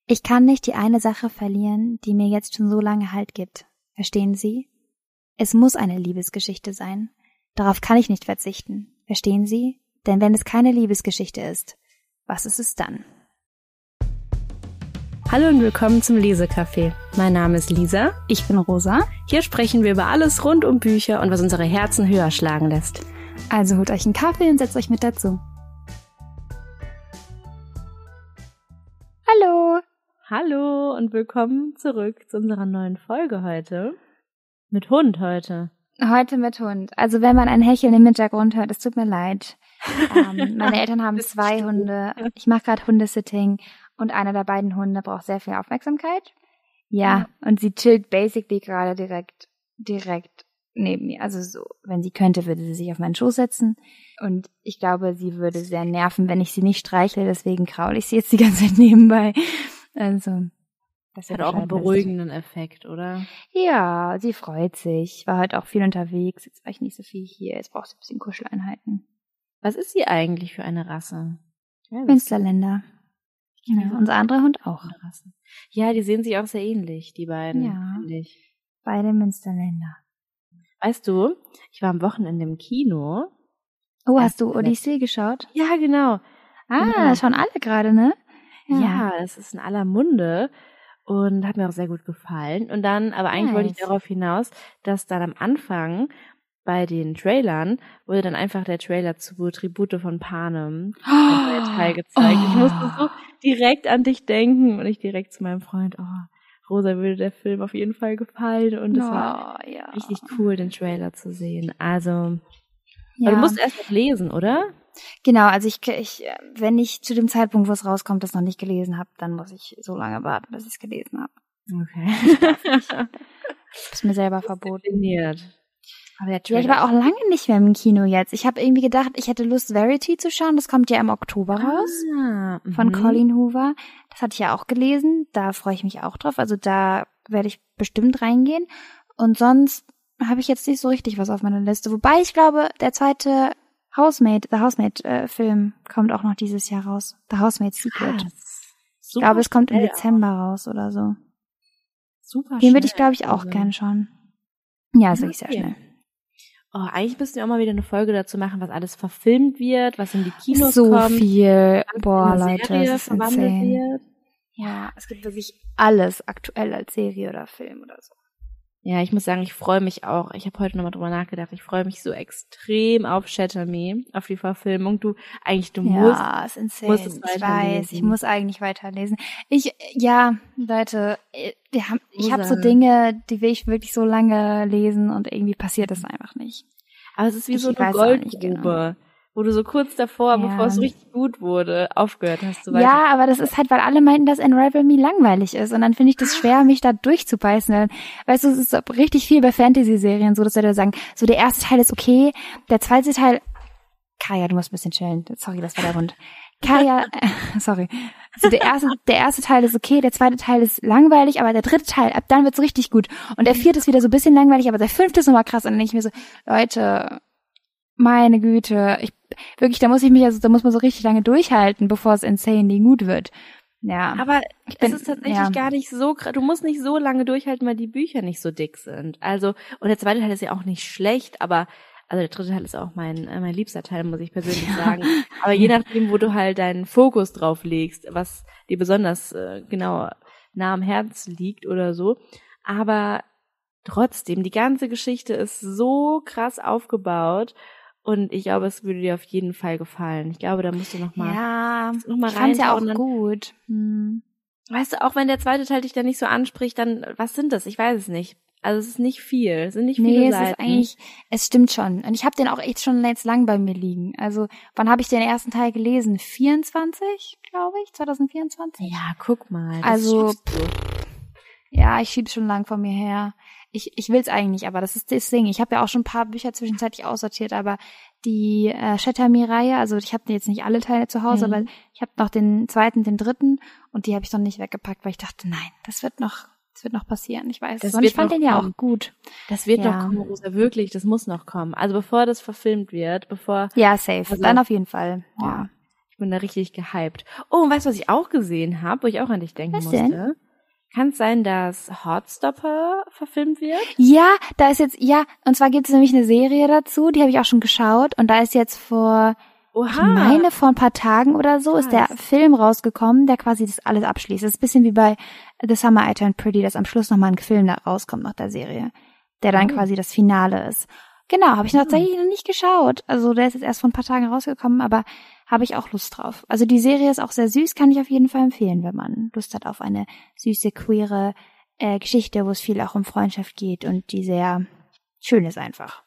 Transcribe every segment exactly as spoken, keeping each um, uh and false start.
Ich kann nicht die eine Sache verlieren, die mir jetzt schon so lange Halt gibt. Verstehen Sie? Es muss eine Liebesgeschichte sein. Darauf kann ich nicht verzichten. Verstehen Sie? Denn wenn es keine Liebesgeschichte ist, was ist es dann? Hallo und willkommen zum Lesecafé. Mein Name ist Lisa. Ich bin Rosa. Hier sprechen wir über alles rund um Bücher und was unsere Herzen höher schlagen lässt. Also holt euch einen Kaffee und setzt euch mit dazu. Hallo! Hallo und willkommen zurück zu unserer neuen Folge heute. Mit Hund heute. Heute mit Hund. Also wenn man ein Hecheln im Hintergrund hört, es tut mir leid. Ähm, meine Eltern haben zwei Hunde. Ich mache gerade Hundesitting und einer der beiden Hunde braucht sehr viel Aufmerksamkeit. Ja, ja, und sie chillt basically gerade direkt, direkt neben mir. Also so, wenn sie könnte, würde sie sich auf meinen Schoß setzen. Und ich glaube, sie würde sehr nerven, wenn ich sie nicht streichle. Deswegen kraule ich sie jetzt die ganze Zeit nebenbei. Also, das hat auch einen beruhigenden Effekt, oder? Ja, sie freut sich. Ich war heute auch viel unterwegs. Jetzt war ich nicht so viel hier. Jetzt braucht sie ein bisschen Kuscheleinheiten. Was ist sie eigentlich für eine Rasse? Ja, Münsterländer. Ja, unser anderer Hund auch. Ja, die sehen sich auch sehr ähnlich, die beiden, ja, finde ich. Beide Münsterländer. Weißt du, ich war am Wochenende im Kino. Oh, hast du Odyssee geschaut? Ja, genau. Ah, genau. Schauen alle gerade, ne? Ja, ja, es ist in aller Munde und hat mir auch sehr gut gefallen. Und dann, aber eigentlich nice. wollte ich darauf hinaus, dass dann am Anfang bei den Trailern wurde dann einfach der Trailer zu Tribute von Panem oh, ein neuer Teil gezeigt. Oh. Ich musste so direkt an dich denken und ich direkt zu meinem Freund, oh, Rosa würde der Film auf jeden Fall gefallen und es oh, war ja. richtig cool, den Trailer zu sehen. Also, ja. Du musst erst noch lesen, oder? Genau, also ich, ich, wenn ich zu dem Zeitpunkt, wo es rauskommt, das noch nicht gelesen habe, dann muss ich so lange warten, bis ich es gelesen habe. Okay. Ich habe es mir selber verboten. Aber der ja, ich war auch lange nicht mehr im Kino jetzt. Ich habe irgendwie gedacht, ich hätte Lust, Verity zu schauen. Das kommt ja im Oktober raus. Ah, von Colleen Hoover. Das hatte ich ja auch gelesen. Da freue ich mich auch drauf. Also da werde ich bestimmt reingehen. Und sonst habe ich jetzt nicht so richtig was auf meiner Liste. Wobei ich glaube, der zweite Housemaid, The Housemaid-Film äh, kommt auch noch dieses Jahr raus. The Housemaid Secret. Krass. Ich glaube, es kommt im Dezember raus oder so. Super Den würde ich, glaube ich, auch also. gern schauen. Ja, das ja, ist sehr okay. schnell. Oh, eigentlich müssten wir auch mal wieder eine Folge dazu machen, was alles verfilmt wird, was in die Kinos so kommt. So viel. Boah, Leute, Serie das ist insane. Wird. Ja, es gibt wirklich alles aktuell als Serie oder Film oder so. Ja, ich muss sagen, ich freue mich auch. Ich habe heute nochmal drüber nachgedacht. Ich freue mich so extrem auf Shatter Me, auf die Verfilmung. Du, eigentlich, du ja, musst, ja, ist insane. musst es ich weiß, ich muss eigentlich weiterlesen. Ich, ja, Leute, wir haben, ich habe so Dinge, die will ich wirklich so lange lesen und irgendwie passiert das einfach nicht. Aber es ist wie ich so eine Goldgrube, genau. wo du so kurz davor, ja. bevor es richtig gut wurde, aufgehört hast. So ja, aber das ist halt, weil alle meinten, dass Unravel Me langweilig ist. Und dann finde ich das schwer, mich da durchzubeißen. Dann, weißt du, es ist richtig viel bei Fantasy-Serien so, dass Leute sagen, so der erste Teil ist okay, der zweite Teil, Kaya, du musst ein bisschen chillen. Sorry, das war der Hund. Kaya, äh, sorry. Also der erste, der erste Teil ist okay, der zweite Teil ist langweilig, aber der dritte Teil, ab dann wird's richtig gut. Und der vierte ist wieder so ein bisschen langweilig, aber der fünfte ist nochmal krass. Und dann denke ich mir so, Leute, meine Güte, ich, wirklich, da muss ich mich, also da muss man so richtig lange durchhalten, bevor es insanely gut wird. Ja. Aber ich bin, bin, es ist tatsächlich ja. gar nicht so, du musst nicht so lange durchhalten, weil die Bücher nicht so dick sind. Also, und der zweite Teil ist ja auch nicht schlecht, aber also der dritte Teil ist auch mein äh, mein liebster Teil, muss ich persönlich sagen. Aber je nachdem, wo du halt deinen Fokus drauf legst, was dir besonders äh, genau nah am Herzen liegt oder so. Aber trotzdem, die ganze Geschichte ist so krass aufgebaut und ich glaube, es würde dir auf jeden Fall gefallen. Ich glaube, da musst du noch mal ja, noch mal ich fand's ja auch dann, gut. Hm. Weißt du, auch wenn der zweite Teil dich dann nicht so anspricht, dann was sind das? Ich weiß es nicht. Also es ist nicht viel, es sind nicht viele nee, Seiten. Nee, es ist eigentlich, es stimmt schon. Und ich habe den auch echt schon jetzt lang bei mir liegen. Also wann habe ich den ersten Teil gelesen? vierundzwanzig, glaube ich, zwanzig vierundzwanzig? Ja, guck mal. Das also, ja, ich schieb's schon lang von mir her. Ich ich will's eigentlich, aber das ist das Ding. Ich habe ja auch schon ein paar Bücher zwischenzeitlich aussortiert, aber die äh, Shatter Me-Reihe, also ich habe jetzt nicht alle Teile zu Hause, mhm. aber ich habe noch den zweiten, den dritten und die habe ich noch nicht weggepackt, weil ich dachte, nein, das wird noch Das wird noch passieren, ich weiß. Das und wird ich fand noch den ja kommen. auch gut. Das wird ja. noch kommen, Rosa, wirklich, das muss noch kommen. Also bevor das verfilmt wird, bevor... Ja, safe, also, dann auf jeden Fall, ja. Ich bin da richtig gehypt. Oh, und weißt du, was ich auch gesehen habe, wo ich auch an dich denken Was musste? denn? Kann es sein, dass Heartstopper verfilmt wird? Ja, da ist jetzt, ja, und zwar gibt es nämlich eine Serie dazu, die habe ich auch schon geschaut und da ist jetzt vor, Oha. ich meine vor ein paar Tagen oder so, ist der Krass. Film rausgekommen, der quasi das alles abschließt. Das ist ein bisschen wie bei The Summer I Turned Pretty, dass am Schluss nochmal ein Film da rauskommt nach der Serie, der dann Oh. quasi das Finale ist. Genau, habe ich Mhm. tatsächlich noch nicht geschaut. Also der ist jetzt erst vor ein paar Tagen rausgekommen, aber habe ich auch Lust drauf. Also die Serie ist auch sehr süß, kann ich auf jeden Fall empfehlen, wenn man Lust hat auf eine süße, queere äh, Geschichte, wo es viel auch um Freundschaft geht und die sehr schön ist einfach.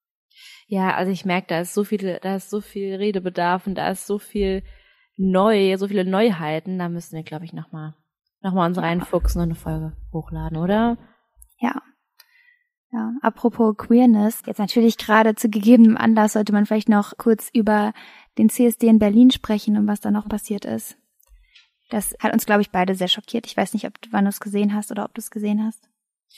Ja, also ich merke, da ist so viel, da ist so viel Redebedarf und da ist so viel neu, so viele Neuheiten. Da müssen wir, glaube ich, nochmal noch mal uns reinfuchsen und eine Folge hochladen, oder? Ja. Ja, apropos Queerness, jetzt natürlich gerade zu gegebenem Anlass sollte man vielleicht noch kurz über den C S D in Berlin sprechen und was da noch passiert ist. Das hat uns, glaube ich, beide sehr schockiert. Ich weiß nicht, ob du, wann du es gesehen hast oder ob du es gesehen hast.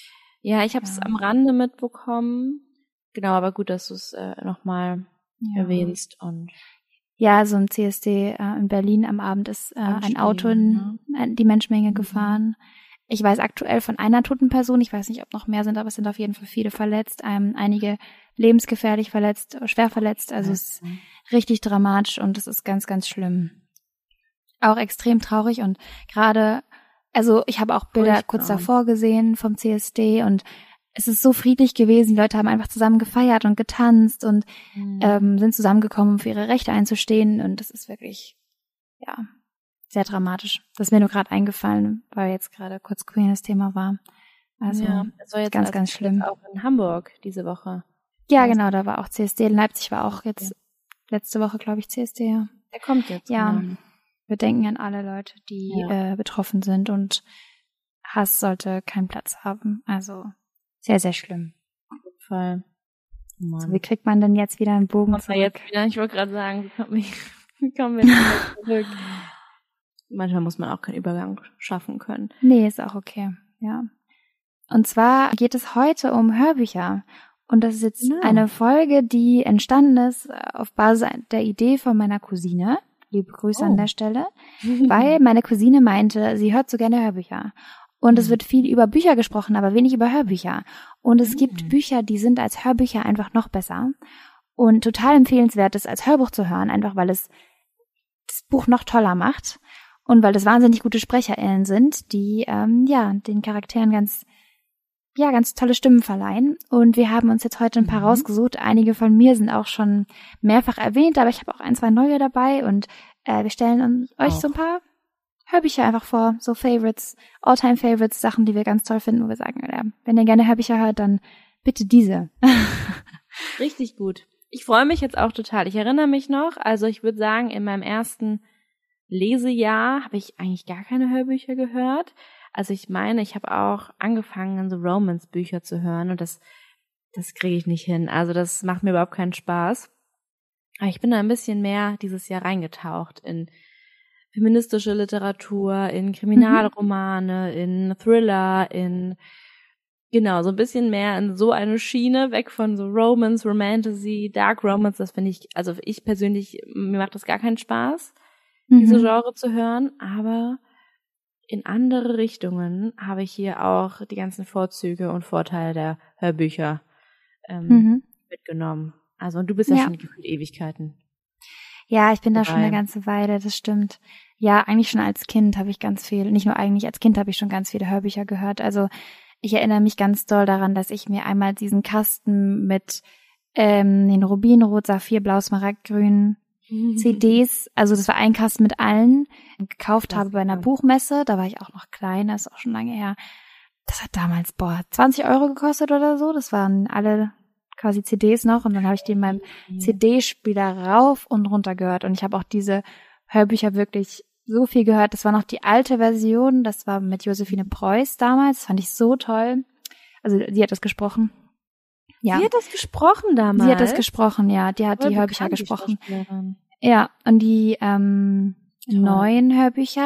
Ja, ich habe es Ja. am Rande mitbekommen. Genau, aber gut, dass du es äh, nochmal Ja. erwähnst. Und Ja, so im C S D äh, in Berlin am Abend ist äh, ein Anstrengend, Auto in ne? äh, die Menschenmenge Mhm. gefahren. Ich weiß aktuell von einer toten Person, ich weiß nicht, ob noch mehr sind, aber es sind auf jeden Fall viele verletzt, ähm, einige lebensgefährlich verletzt, schwer verletzt, also es ist richtig dramatisch und es ist ganz, ganz schlimm. Auch extrem traurig und gerade, also ich habe auch Bilder Furchtbar. kurz davor gesehen vom C S D und es ist so friedlich gewesen, die Leute haben einfach zusammen gefeiert und getanzt und Mhm. ähm, sind zusammengekommen, um für ihre Rechte einzustehen und das ist wirklich, ja, sehr dramatisch. Das ist mir nur gerade eingefallen, weil jetzt gerade kurz Queerness Thema war. Also ja, das soll jetzt ganz, also ganz schlimm. Auch in Hamburg diese Woche. Ja, Weiß- genau, da war auch C S D. In Leipzig war auch jetzt letzte Woche, glaube ich, C S D, ja. Der kommt jetzt. Ja. Genau. Wir denken an alle Leute, die Ja. äh, betroffen sind und Hass sollte keinen Platz haben. Also sehr, sehr schlimm. Voll. Oh Mann. So, wie kriegt man denn jetzt wieder einen Bogen Kommt man zurück? jetzt wieder? Ich wollte gerade sagen, wie kommen wir, wie kommen wir denn jetzt zurück? Manchmal muss man auch keinen Übergang schaffen können. Nee, ist auch okay, ja. Und zwar geht es heute um Hörbücher. Und das ist jetzt Genau. eine Folge, die entstanden ist äh, auf Basis der Idee von meiner Cousine. Liebe Grüße Oh. an der Stelle. Weil meine Cousine meinte, sie hört so gerne Hörbücher. Und es Mhm. wird viel über Bücher gesprochen, aber wenig über Hörbücher. Und es Mhm. gibt Bücher, die sind als Hörbücher einfach noch besser. Und total empfehlenswert ist, als Hörbuch zu hören, einfach weil es das Buch noch toller macht. Und weil das wahnsinnig gute SprecherInnen sind, die ähm, ja den Charakteren ganz ja ganz tolle Stimmen verleihen. Und wir haben uns jetzt heute ein paar Mhm. rausgesucht. Einige von mir sind auch schon mehrfach erwähnt, aber ich habe auch ein, zwei neue dabei. Und äh, wir stellen uns, euch Auch. so ein paar Hörbücher einfach vor, so Favorites, All-Time-Favorites, Sachen, die wir ganz toll finden, wo wir sagen, ja, wenn ihr gerne Hörbücher hört, dann bitte diese. Richtig gut. Ich freue mich jetzt auch total. Ich erinnere mich noch, also ich würde sagen, in meinem ersten Lesejahr habe ich eigentlich gar keine Hörbücher gehört. Also ich meine, ich habe auch angefangen, so Romance-Bücher zu hören und das, das kriege ich nicht hin. Also das macht mir überhaupt keinen Spaß. Aber ich bin da ein bisschen mehr dieses Jahr reingetaucht in feministische Literatur, in Kriminalromane, in Thriller, in genau, so ein bisschen mehr in so eine Schiene, weg von so Romance, Romantasy, Dark Romance, das finde ich, also ich persönlich, mir macht das gar keinen Spaß, diese Mhm. Genre zu hören, aber in andere Richtungen habe ich hier auch die ganzen Vorzüge und Vorteile der Hörbücher ähm, Mhm. mitgenommen. Also und du bist ja, Ja. schon gefühlt Ewigkeiten. Ja, ich bin da schon Dabei. eine ganze Weile, das stimmt. Ja, eigentlich schon als Kind habe ich ganz viel, nicht nur eigentlich, als Kind habe ich schon ganz viele Hörbücher gehört. Also ich erinnere mich ganz doll daran, dass ich mir einmal diesen Kasten mit ähm, den Rubinrot, Saphir, Blau, Smaragdgrün C Ds, also das war ein Kasten mit allen, gekauft Das habe bei einer ist Buchmesse. Da war ich auch noch klein, das ist auch schon lange her. Das hat damals, boah, zwanzig Euro gekostet oder so. Das waren alle quasi C Ds noch und dann habe ich die in meinem C D-Spieler rauf und runter gehört und ich habe auch diese Hörbücher wirklich so viel gehört. Das war noch die alte Version, das war mit Josephine Preuß damals, das fand ich so toll. Also die hat das gesprochen. Ja, Sie hat das gesprochen damals? sie hat das gesprochen, ja, die hat Voll die Hörbücher bekannt, die gesprochen. Schauspielerin. Ja, und die ähm, Toll. neuen Hörbücher,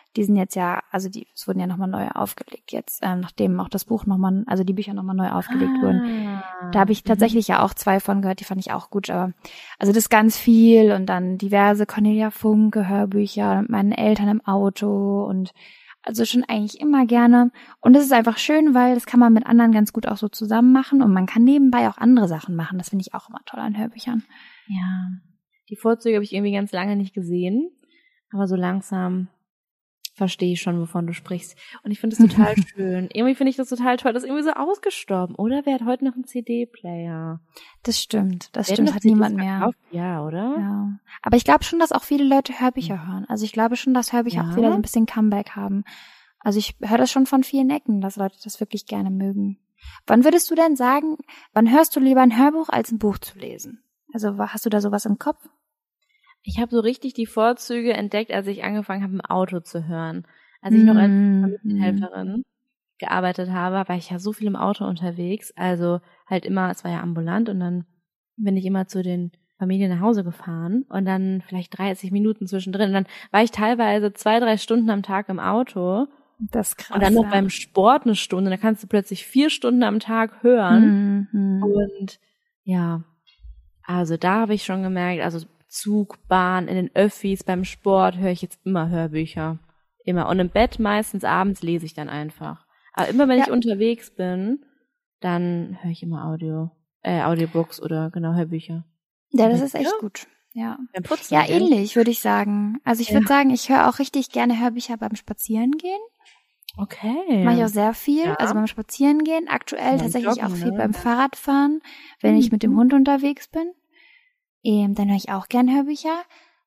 Die sind jetzt ja, also die, es wurden ja nochmal neu aufgelegt jetzt, ähm, nachdem auch das Buch nochmal, also die Bücher nochmal neu aufgelegt ah. wurden. Da habe ich tatsächlich ja auch zwei von gehört, die fand ich auch gut, aber also das ist ganz viel und dann diverse Cornelia Funke Hörbücher mit meinen Eltern im Auto und also schon eigentlich immer gerne. Und es ist einfach schön, weil das kann man mit anderen ganz gut auch so zusammen machen und man kann nebenbei auch andere Sachen machen. Das finde ich auch immer toll an Hörbüchern. Ja, die Vorzüge habe ich irgendwie ganz lange nicht gesehen, aber so langsam verstehe ich schon, wovon du sprichst. Und ich finde es total schön. Irgendwie finde ich das total toll. Das ist irgendwie so ausgestorben, oder? Wer hat heute noch einen C D-Player? Das stimmt, das Wer stimmt, hat niemand mehr. Verkauft? Ja, oder? Ja. Aber ich glaube schon, dass auch viele Leute Hörbücher hören. Also ich glaube schon, dass Hörbücher Ja? auch wieder so ein bisschen Comeback haben. Also ich höre das schon von vielen Ecken, dass Leute das wirklich gerne mögen. Wann würdest du denn sagen, wann hörst du lieber ein Hörbuch, als ein Buch zu lesen? Also hast du da sowas im Kopf? Ich habe so richtig die Vorzüge entdeckt, als ich angefangen habe, im Auto zu hören. Als ich noch als Familienhelferin gearbeitet habe, war ich ja so viel im Auto unterwegs. Also halt immer, es war ja ambulant und dann bin ich immer zu den Familien nach Hause gefahren und dann vielleicht dreißig Minuten zwischendrin. Und dann war ich teilweise zwei, drei Stunden am Tag im Auto. Das ist krass. Und dann noch ja. beim Sport eine Stunde. Da kannst du plötzlich vier Stunden am Tag hören. Mhm. Und ja, also da habe ich schon gemerkt, also Zug, Bahn, in den Öffis, beim Sport höre ich jetzt immer Hörbücher. Immer. Und im Bett meistens abends lese ich dann einfach. Aber immer wenn Ja. ich unterwegs bin, dann höre ich immer Audio, äh, Audiobooks oder genau Hörbücher. Ja, das ist Ja? echt gut. Ja. Beim Putzen. Ja, gell? ähnlich, würde ich sagen. Also ich würde Ja. sagen, ich höre auch richtig gerne Hörbücher beim Spazierengehen. Okay. Mache ich auch sehr viel. Ja. Also beim Spazierengehen, aktuell Beim tatsächlich Joggen, auch viel ne? beim Fahrradfahren, wenn ich mit dem Hund unterwegs bin. Ähm, dann höre ich auch gern Hörbücher.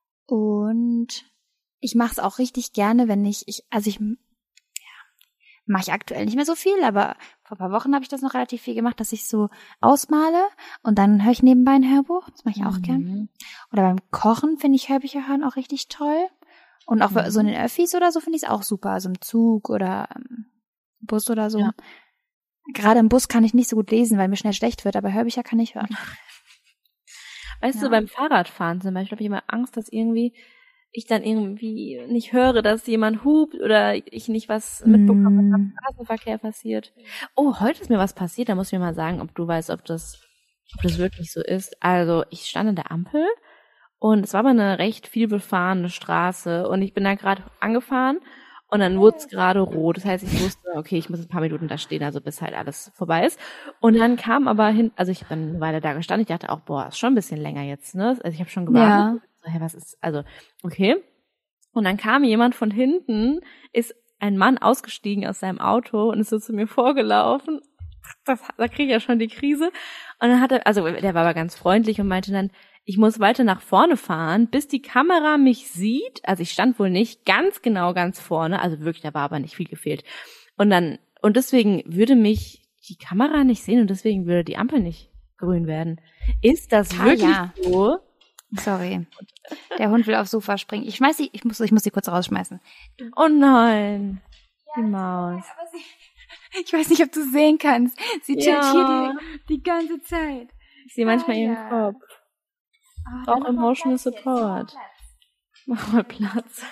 Und ich mache es auch richtig gerne, wenn ich, ich also ich ja, mache ich aktuell nicht mehr so viel, aber vor ein paar Wochen habe ich das noch relativ viel gemacht, dass ich so ausmale und dann höre ich nebenbei ein Hörbuch. Das mache ich auch Mhm. gern. Oder beim Kochen finde ich Hörbücher hören auch richtig toll. Und auch Mhm. so in den Öffis oder so finde ich es auch super. Also im Zug oder im Bus oder so. Ja. Gerade im Bus kann ich nicht so gut lesen, weil mir schnell schlecht wird, aber Hörbücher kann ich hören. Weißt Ja. du, beim Fahrradfahren zum Beispiel habe ich immer Angst, dass irgendwie ich dann irgendwie nicht höre, dass jemand hupt oder ich nicht was mitbekomme, was am Mm. Straßenverkehr passiert. Oh, heute ist mir was passiert, da musst du mir mal sagen, ob du weißt, ob das, ob das wirklich so ist. Also, ich stand an der Ampel und es war aber eine recht viel befahrene Straße und ich bin da gerade angefahren und dann wurde es gerade rot. Das heißt, ich wusste, okay, ich muss ein paar Minuten da stehen, also bis halt alles vorbei ist. Und dann kam aber hin, also ich bin eine Weile da gestanden, ich dachte auch, boah, ist schon ein bisschen länger jetzt, ne? Also ich habe schon gewartet. Ja. So, hä, was ist, also, okay. Und dann kam jemand von hinten, ist ein Mann ausgestiegen aus seinem Auto und ist so zu mir vorgelaufen. Das, da kriege ich ja schon die Krise. Und dann hat er, also der war aber ganz freundlich und meinte dann, ich muss weiter nach vorne fahren, bis die Kamera mich sieht. Also ich stand wohl nicht ganz genau ganz vorne, also wirklich, da war aber nicht viel gefehlt. Und dann, und deswegen würde mich die Kamera nicht sehen und deswegen würde die Ampel nicht grün werden. Ist das Ah, wirklich ja. so? Sorry. Der Hund will aufs Sofa springen. Ich schmeiß sie, ich muss, ich muss sie kurz rausschmeißen. Oh nein, die Maus. Aber sie, ich weiß nicht, ob du es sehen kannst. Sie chillt Ja. hier die, die ganze Zeit. Ich sehe manchmal Ah, ihren ja. Kopf. Ah, Braucht dann mach mal emotional Platz jetzt. support. Mach mal Platz.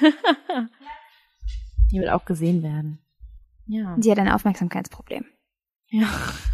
Die will auch gesehen werden. Ja. Sie hat ein Aufmerksamkeitsproblem. Ja.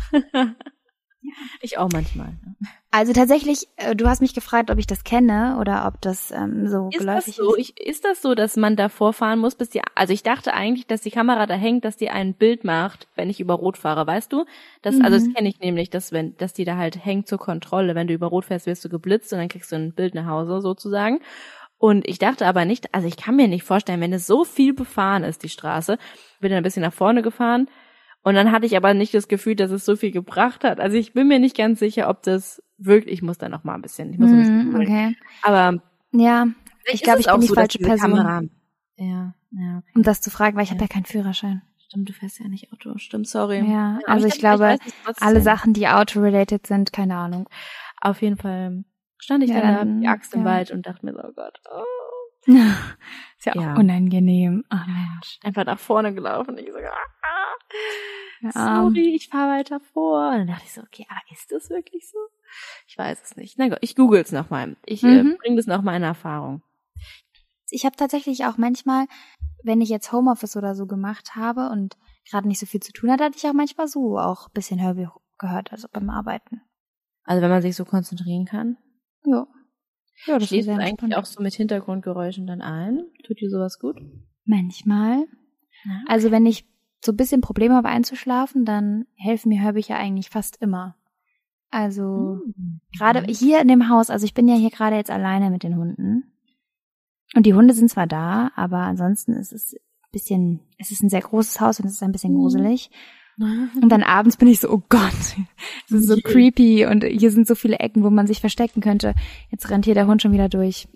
Ich auch manchmal. Also tatsächlich, äh, du hast mich gefragt, ob ich das kenne oder ob das ähm, so Ist das geläufig so? ist. Ich, ist das so, dass man davor fahren muss, bis die, also ich dachte eigentlich, dass die Kamera da hängt, dass die ein Bild macht, wenn ich über Rot fahre, weißt du? Das, Mhm. also das kenne ich nämlich, dass wenn, dass die da halt hängt zur Kontrolle. Wenn du über Rot fährst, wirst du geblitzt und dann kriegst du ein Bild nach Hause sozusagen. Und ich dachte aber nicht, also ich kann mir nicht vorstellen, wenn es so viel befahren ist, die Straße, bin dann ein bisschen nach vorne gefahren und dann hatte ich aber nicht das Gefühl, dass es so viel gebracht hat. Also ich bin mir nicht ganz sicher, ob das wirklich, ich muss da noch mal ein bisschen, ich muss ein bisschen Mhm, googeln. okay. Aber Ja, vielleicht ich glaube, ist es ich bin auch die so, dass falsche diese Person, Kamera, ja, ja, okay. um das zu fragen, weil ich Ja. habe ja keinen Führerschein. Stimmt, du fährst ja nicht Auto. Stimmt, sorry. Ja, aber also ich hab- glaube, weiß es trotzdem. alle Sachen, die auto-related sind, keine Ahnung. Auf jeden Fall stand ich Ja, dann da, dann, die Axt im ja. Wald und dachte mir so, oh Gott, oh. Ist ja auch Ja. unangenehm. Oh Mensch. Einfach nach vorne gelaufen. Ich so, ah, Ja. sorry, ich fahre weiter vor. Und dann dachte ich so, okay, aber ist das wirklich so? Ich weiß es nicht. Na gut, ich google es nochmal. Ich Mhm. äh, bringe das nochmal in Erfahrung. Ich habe tatsächlich auch manchmal, wenn ich jetzt Homeoffice oder so gemacht habe und gerade nicht so viel zu tun hatte, hatte ich auch manchmal so auch ein bisschen Hörbuch gehört, also beim Arbeiten. Also wenn man sich so konzentrieren kann? Ja. Ja, das Schläfst ist du eigentlich auch so mit Hintergrundgeräuschen dann ein? Tut dir sowas gut? Manchmal. Ja, okay. Also wenn ich so ein bisschen Probleme habe einzuschlafen, dann helfen mir Hörbücher eigentlich fast immer. Also mhm. gerade hier in dem Haus, also ich bin ja hier gerade jetzt alleine mit den Hunden. Und die Hunde sind zwar da, aber ansonsten ist es ein bisschen, es ist ein sehr großes Haus und es ist ein bisschen gruselig. Und dann abends bin ich so, oh Gott, es ist so creepy und hier sind so viele Ecken, wo man sich verstecken könnte. Jetzt rennt hier der Hund schon wieder durch.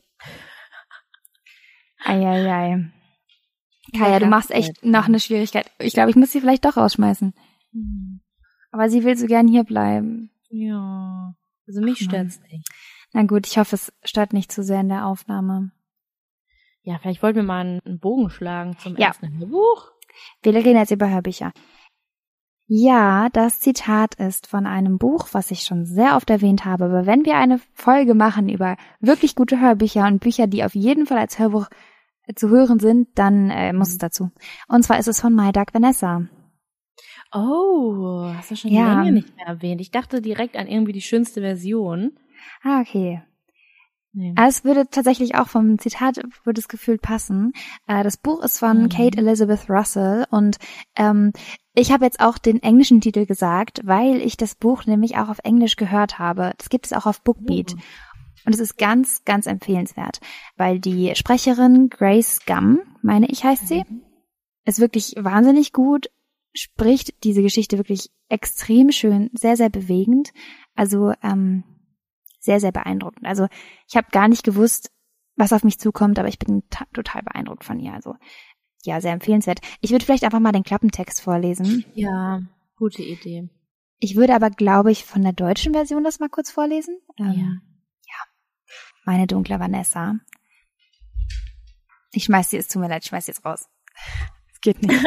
Eieiei. Kaya, du machst echt noch eine Schwierigkeit. Ich glaube, ich muss sie vielleicht doch rausschmeißen. Aber sie will so gern hier bleiben. Ja, also mich stört's nicht. Na gut, ich hoffe, es stört nicht zu sehr in der Aufnahme. Ja, vielleicht wollten wir mal einen Bogen schlagen zum ja. ersten Hörbuch. Wir reden jetzt über Hörbücher. Ja, das Zitat ist von einem Buch, was ich schon sehr oft erwähnt habe. Aber wenn wir eine Folge machen über wirklich gute Hörbücher und Bücher, die auf jeden Fall als Hörbuch zu hören sind, dann äh, muss es dazu. Und zwar ist es von My Dark Vanessa. Oh, hast du schon ja. länger nicht mehr erwähnt. Ich dachte direkt an irgendwie die schönste Version. Ah, okay. Nee. Es würde tatsächlich auch vom Zitat, würde es gefühlt passen. Äh, das Buch ist von mhm. Kate Elizabeth Russell und ähm, ich habe jetzt auch den englischen Titel gesagt, weil ich das Buch nämlich auch auf Englisch gehört habe. Das gibt es auch auf Bookbeat. Mhm. Und es ist ganz, ganz empfehlenswert, weil die Sprecherin Grace Gum, meine ich heißt sie, mhm. ist wirklich wahnsinnig gut, spricht diese Geschichte wirklich extrem schön, sehr, sehr bewegend. Also ähm, sehr, sehr beeindruckend. Also ich habe gar nicht gewusst, was auf mich zukommt, aber ich bin t- total beeindruckt von ihr. Also ja, sehr empfehlenswert. Ich würde vielleicht einfach mal den Klappentext vorlesen. Ja, gute Idee. Ich würde aber, glaube ich, von der deutschen Version das mal kurz vorlesen. Ähm, ja. Ja. Meine dunkle Vanessa. Ich schmeiß sie, es tut mir leid, ich schmeiß sie jetzt raus. Es geht nicht.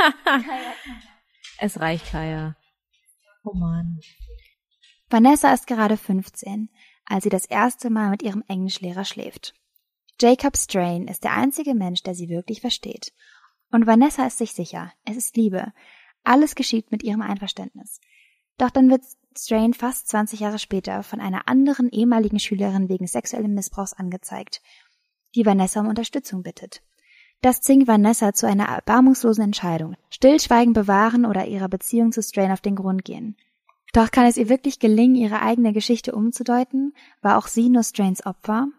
Es reicht, Kaya. Oh Mann. Vanessa ist gerade fünfzehn, als sie das erste Mal mit ihrem Englischlehrer schläft. Jacob Strain ist der einzige Mensch, der sie wirklich versteht. Und Vanessa ist sich sicher, es ist Liebe. Alles geschieht mit ihrem Einverständnis. Doch dann wird Strain fast zwanzig Jahre später von einer anderen ehemaligen Schülerin wegen sexuellen Missbrauchs angezeigt, die Vanessa um Unterstützung bittet. Das zwingt Vanessa zu einer erbarmungslosen Entscheidung: Stillschweigen bewahren oder ihrer Beziehung zu Strain auf den Grund gehen. Doch kann es ihr wirklich gelingen, ihre eigene Geschichte umzudeuten? War auch sie nur Strains Opfer?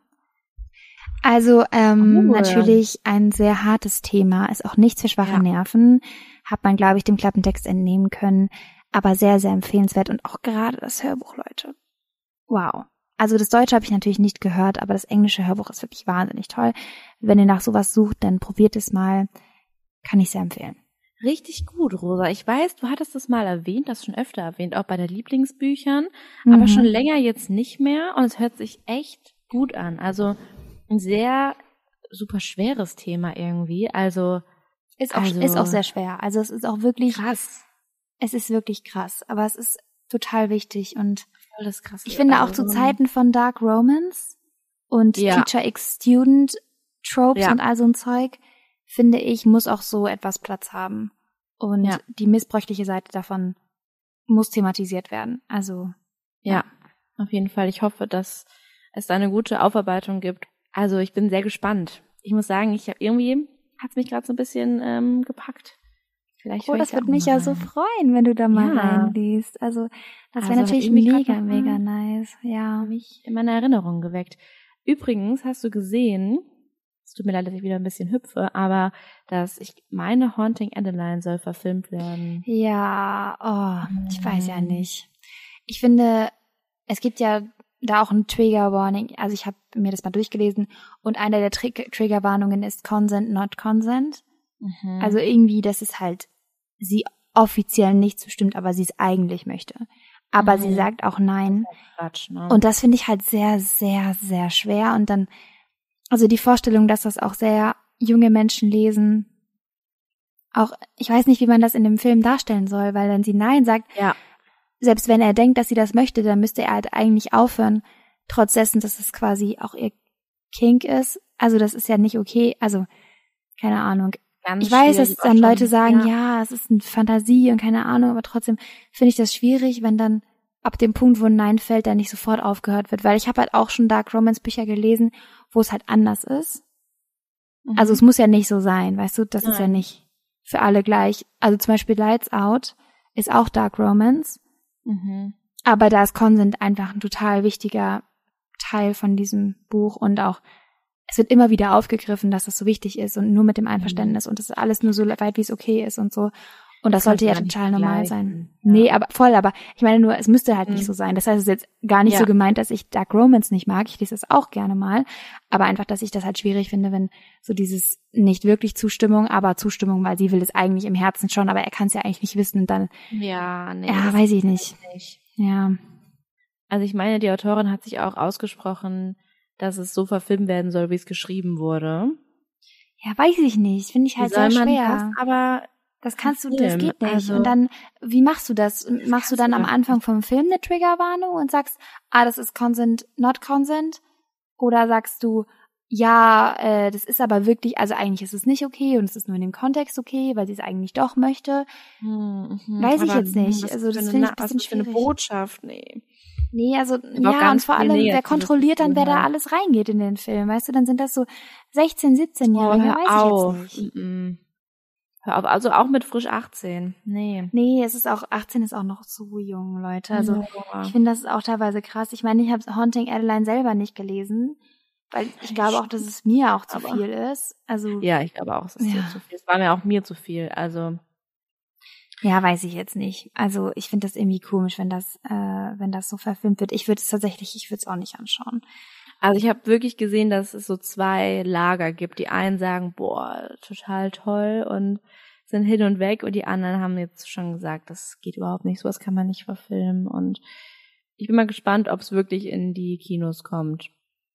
Also ähm, oh, natürlich ein sehr hartes Thema, ist auch nichts für schwache ja. Nerven, hat man, glaube ich, dem Klappentext entnehmen können, aber sehr, sehr empfehlenswert und auch gerade das Hörbuch, Leute. Wow. Also das Deutsche habe ich natürlich nicht gehört, aber das englische Hörbuch ist wirklich wahnsinnig toll. Wenn ihr nach sowas sucht, dann probiert es mal, kann ich sehr empfehlen. Richtig gut, Rosa. Ich weiß, du hattest das mal erwähnt, das schon öfter erwähnt, auch bei den Lieblingsbüchern, mhm. aber schon länger jetzt nicht mehr und es hört sich echt gut an. Also ein sehr super schweres Thema irgendwie. Also ist auch, also, ist auch sehr schwer. Also es ist auch wirklich krass. Es ist wirklich krass, aber es ist total wichtig und voll das krass. Ich finde auch zu Zeiten von Dark Romance und ja. Teacher X Student Tropes ja. und all so ein Zeug, finde ich, muss auch so etwas Platz haben. Und ja. die missbräuchliche Seite davon muss thematisiert werden. Also ja. ja, auf jeden Fall. Ich hoffe, dass es da eine gute Aufarbeitung gibt. Also ich bin sehr gespannt. Ich muss sagen, ich habe irgendwie hat's mich gerade so ein bisschen ähm, gepackt. Vielleicht oh, das würde mich ja so freuen, wenn du da mal ja. reinliest. Also das wäre also, natürlich mega, mega nice. Ja, mich in meiner Erinnerung geweckt. Übrigens hast du gesehen, es tut mir leid, dass ich wieder ein bisschen hüpfe, aber dass ich meine Haunting Adeline soll verfilmt werden. Ja, oh, mhm. ich weiß ja nicht. Ich finde, es gibt ja da auch ein Trigger Warning. Also ich habe mir das mal durchgelesen und eine der Tr- Trigger Warnungen ist Consent, not Consent. Mhm. Also irgendwie, dass es halt sie offiziell nicht zustimmt, aber sie es eigentlich möchte. Aber mhm. sie sagt auch nein. Quatsch, ne? Und das finde ich halt sehr, sehr, sehr schwer. Und dann, also die Vorstellung, dass das auch sehr junge Menschen lesen, auch, ich weiß nicht, wie man das in dem Film darstellen soll, weil wenn sie nein sagt, ja. selbst wenn er denkt, dass sie das möchte, dann müsste er halt eigentlich aufhören, trotz dessen, dass es quasi auch ihr Kink ist. Also das ist ja nicht okay. Also keine Ahnung. Ganz ich weiß, dass schwierig, dann auch Leute schon, sagen, ja. ja, es ist eine Fantasie und keine Ahnung, aber trotzdem finde ich das schwierig, wenn dann ab dem Punkt, wo ein Nein fällt, dann nicht sofort aufgehört wird, weil ich habe halt auch schon Dark Romance Bücher gelesen, wo es halt anders ist. Mhm. Also es muss ja nicht so sein, weißt du, das Nein. ist ja nicht für alle gleich. Also zum Beispiel Lights Out ist auch Dark Romance, Mhm. aber da ist Consent einfach ein total wichtiger Teil von diesem Buch und auch es wird immer wieder aufgegriffen, dass das so wichtig ist und nur mit dem Einverständnis mhm. und das ist alles nur so weit, wie es okay ist und so. Und das, das sollte ja total normal sein. Ja. Nee, aber voll, aber ich meine nur, es müsste halt mhm. nicht so sein. Das heißt, es ist jetzt gar nicht ja. so gemeint, dass ich Dark Romance nicht mag. Ich lese das auch gerne mal. Aber einfach, dass ich das halt schwierig finde, wenn so dieses nicht wirklich Zustimmung, aber Zustimmung, weil sie will es eigentlich im Herzen schon, aber er kann es ja eigentlich nicht wissen. Und dann, ja, nee, ja, weiß ich nicht. nicht. Ja. Also ich meine, die Autorin hat sich auch ausgesprochen, dass es so verfilmt werden soll, wie es geschrieben wurde. Ja, weiß ich nicht. Finde ich halt sehr schwer. Das aber das kannst du, das geht nicht. Also, und dann, wie machst du das? das Machst du dann am Anfang vom Film eine Triggerwarnung und sagst, ah, das ist Consent, not Consent? Oder sagst du, ja, äh, das ist aber wirklich, also eigentlich ist es nicht okay und es ist nur in dem Kontext okay, weil sie es eigentlich doch möchte. Hm, weiß ich aber jetzt nicht. Also das finde ich ein bisschen schwierig. Für eine Botschaft, nee. Nee, also, ja, und vor allem, wer kontrolliert dann, wer da alles reingeht in den Film, weißt du, dann sind das so sechzehn-, siebzehn-Jährige, oh, weiß auf. ich jetzt nicht. Mm-mm. Hör auf, also auch mit frisch achtzehn, nee. Nee, es ist auch, achtzehn ist auch noch zu jung, Leute, also, ja. ich finde, das ist auch teilweise krass. Ich meine, ich habe Haunting Adeline selber nicht gelesen, weil ich glaube auch, dass es mir auch zu Aber, viel ist, also. Ja, ich glaube auch, es ist ja. dir zu viel. Es war mir auch mir zu viel, also. Ja, weiß ich jetzt nicht. Also ich finde das irgendwie komisch, wenn das, äh, wenn das so verfilmt wird. Ich würde es tatsächlich, ich würde es auch nicht anschauen. Also ich habe wirklich gesehen, dass es so zwei Lager gibt. Die einen sagen, boah, total toll und sind hin und weg, und die anderen haben jetzt schon gesagt, das geht überhaupt nicht, sowas kann man nicht verfilmen. Und ich bin mal gespannt, ob es wirklich in die Kinos kommt.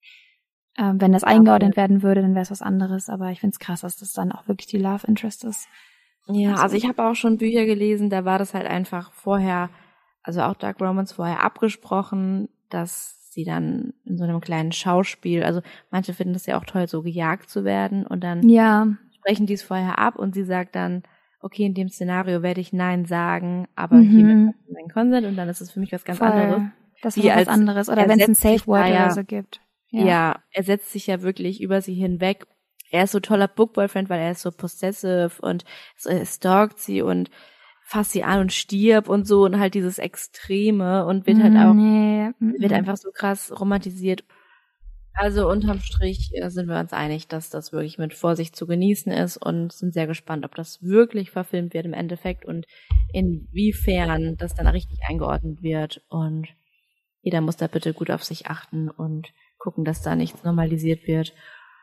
Ähm, wenn das eingeordnet werden würde, dann wäre es was anderes. Aber ich finde es krass, dass das dann auch wirklich die Love Interest ist. Ja, also, also ich habe auch schon Bücher gelesen, da war das halt einfach vorher, also auch Dark Romance vorher abgesprochen, dass sie dann in so einem kleinen Schauspiel, also manche finden das ja auch toll, so gejagt zu werden, und dann ja. sprechen die es vorher ab und sie sagt dann, okay, in dem Szenario werde ich Nein sagen, aber mhm. hiermit mein Consent, und dann ist es für mich was ganz Voll. anderes. Das ist was anderes, oder wenn es ein Safe Word oder so gibt. Ja. ja, er setzt sich ja wirklich über sie hinweg. Er ist so toller Bookboyfriend, weil er ist so possessive und so, er stalkt sie und fasst sie an und stirbt und so, und halt dieses Extreme, und wird halt auch, nee. wird einfach so krass romantisiert. Also unterm Strich sind wir uns einig, dass das wirklich mit Vorsicht zu genießen ist, und sind sehr gespannt, ob das wirklich verfilmt wird im Endeffekt und inwiefern das dann richtig eingeordnet wird, und jeder muss da bitte gut auf sich achten und gucken, dass da nichts normalisiert wird.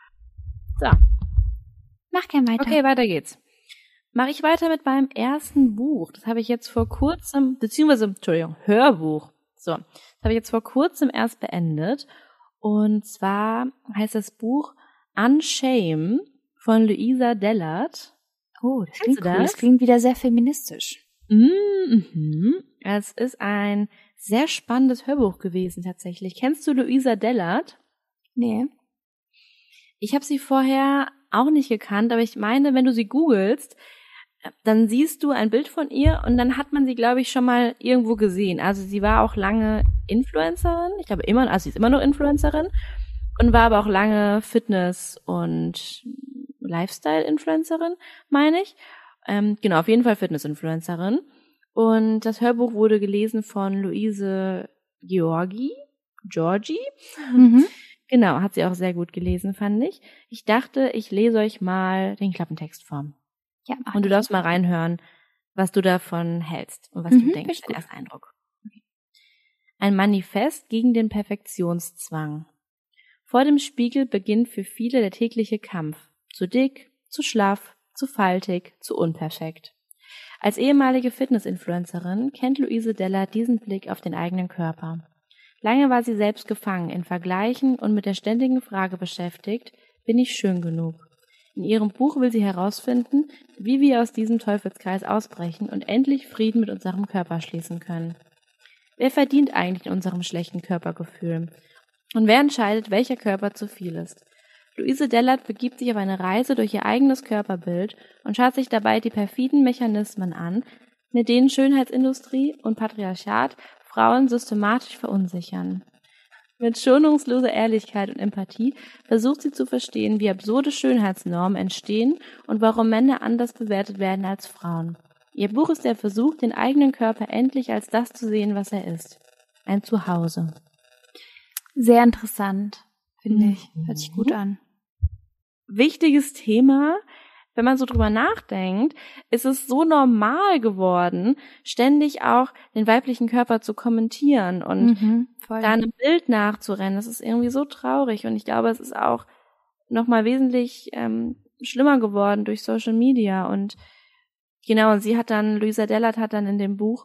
So. Mach gern weiter. Okay, weiter geht's. Mache ich weiter mit meinem ersten Buch. Das habe ich jetzt vor kurzem, beziehungsweise, Entschuldigung, Hörbuch. So, das habe ich jetzt vor kurzem erst beendet. Und zwar heißt das Buch Unshame von Louisa Dellard. Oh, das klingt cool. Das? das klingt wieder sehr feministisch. Mm-hmm. Es ist ein sehr spannendes Hörbuch gewesen tatsächlich. Kennst du Louisa Dellard? Nee. Ich habe sie vorher auch nicht gekannt, aber ich meine, wenn du sie googelst, dann siehst du ein Bild von ihr und dann hat man sie, glaube ich, schon mal irgendwo gesehen. Also sie war auch lange Influencerin, ich glaube immer, also sie ist immer noch Influencerin, und war aber auch lange Fitness- und Lifestyle-Influencerin, meine ich. Ähm, genau, auf jeden Fall Fitness-Influencerin. Und das Hörbuch wurde gelesen von Luise Georgi, Georgi. Mhm. Genau, hat sie auch sehr gut gelesen, fand ich. Ich dachte, ich lese euch mal den Klappentext vor. Ja, und du darfst mal reinhören, was du davon hältst und was mhm, du denkst, dein erster Eindruck. Okay. Ein Manifest gegen den Perfektionszwang. Vor dem Spiegel beginnt für viele der tägliche Kampf. Zu dick, zu schlaff, zu faltig, zu unperfekt. Als ehemalige Fitness-Influencerin kennt Louise Dellard diesen Blick auf den eigenen Körper. Lange war sie selbst gefangen in Vergleichen und mit der ständigen Frage beschäftigt, bin ich schön genug? In ihrem Buch will sie herausfinden, wie wir aus diesem Teufelskreis ausbrechen und endlich Frieden mit unserem Körper schließen können. Wer verdient eigentlich in unserem schlechten Körpergefühl? Und wer entscheidet, welcher Körper zu viel ist? Louise Dellert begibt sich auf eine Reise durch ihr eigenes Körperbild und schaut sich dabei die perfiden Mechanismen an, mit denen Schönheitsindustrie und Patriarchat Frauen systematisch verunsichern. Mit schonungsloser Ehrlichkeit und Empathie versucht sie zu verstehen, wie absurde Schönheitsnormen entstehen und warum Männer anders bewertet werden als Frauen. Ihr Buch ist der Versuch, den eigenen Körper endlich als das zu sehen, was er ist. Ein Zuhause. Sehr interessant, finde ich. Hört sich gut an. Wichtiges Thema. Wenn man so drüber nachdenkt, ist es so normal geworden, ständig auch den weiblichen Körper zu kommentieren und Mhm, voll. da einem Bild nachzurennen. Das ist irgendwie so traurig und ich glaube, es ist auch nochmal wesentlich ähm, schlimmer geworden durch Social Media und genau, und sie hat dann, Louise Dellert hat dann in dem Buch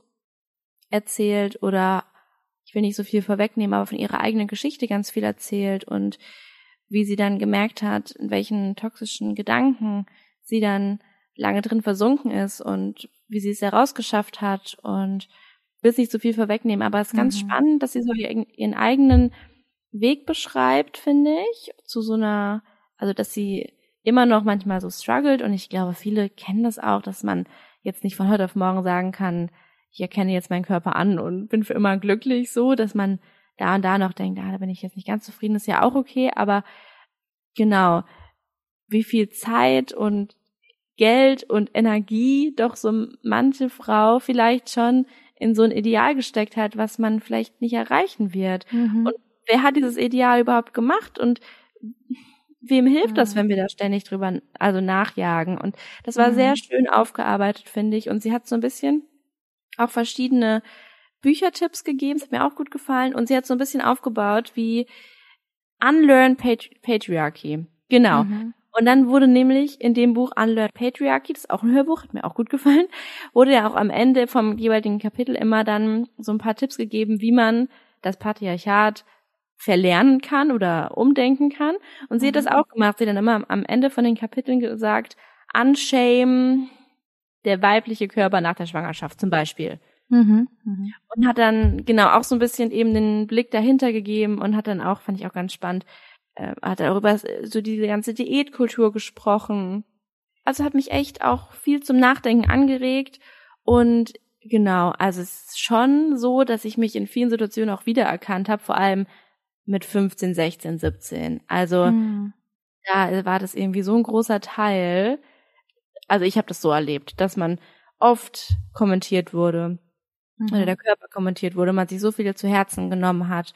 erzählt oder ich will nicht so viel vorwegnehmen, aber von ihrer eigenen Geschichte ganz viel erzählt und wie sie dann gemerkt hat, in welchen toxischen Gedanken sie dann lange drin versunken ist und wie sie es herausgeschafft hat und ich will es nicht so viel vorwegnehmen, aber es ist ganz Mhm. spannend, dass sie so ihren, ihren eigenen Weg beschreibt, finde ich, zu so einer, also dass sie immer noch manchmal so struggelt und ich glaube, viele kennen das auch, dass man jetzt nicht von heute auf morgen sagen kann, ich erkenne jetzt meinen Körper an und bin für immer glücklich so, dass man da und da noch denkt, ah, da bin ich jetzt nicht ganz zufrieden, ist ja auch okay, aber genau, wie viel Zeit und Geld und Energie doch so manche Frau vielleicht schon in so ein Ideal gesteckt hat, was man vielleicht nicht erreichen wird. Mhm. Und wer hat dieses Ideal überhaupt gemacht und wem hilft Mhm. das, wenn wir da ständig drüber also nachjagen? Und das war Mhm. sehr schön aufgearbeitet, finde ich. Und sie hat so ein bisschen auch verschiedene Büchertipps gegeben, das hat mir auch gut gefallen. Und sie hat so ein bisschen aufgebaut wie Unlearn Patri- Patriarchy. Genau. Mhm. Und dann wurde nämlich in dem Buch Unlearn Patriarchy, das ist auch ein Hörbuch, hat mir auch gut gefallen, wurde ja auch am Ende vom jeweiligen Kapitel immer dann so ein paar Tipps gegeben, wie man das Patriarchat verlernen kann oder umdenken kann. Und sie hat das auch gemacht. Sie hat dann immer am- am Ende von den Kapiteln gesagt, unshame der weibliche Körper nach der Schwangerschaft zum Beispiel. Mhm. Mhm. Und hat dann genau auch so ein bisschen eben den Blick dahinter gegeben und hat dann auch, fand ich auch ganz spannend, äh, hat darüber so diese ganze Diätkultur gesprochen. Also hat mich echt auch viel zum Nachdenken angeregt und genau, also es ist schon so, dass ich mich in vielen Situationen auch wiedererkannt habe, vor allem mit fünfzehn, sechzehn, siebzehn. Also Mhm. da war das irgendwie so ein großer Teil. Also ich habe das so erlebt, dass man oft kommentiert wurde oder Mhm. der Körper kommentiert wurde, man sich so viele zu Herzen genommen hat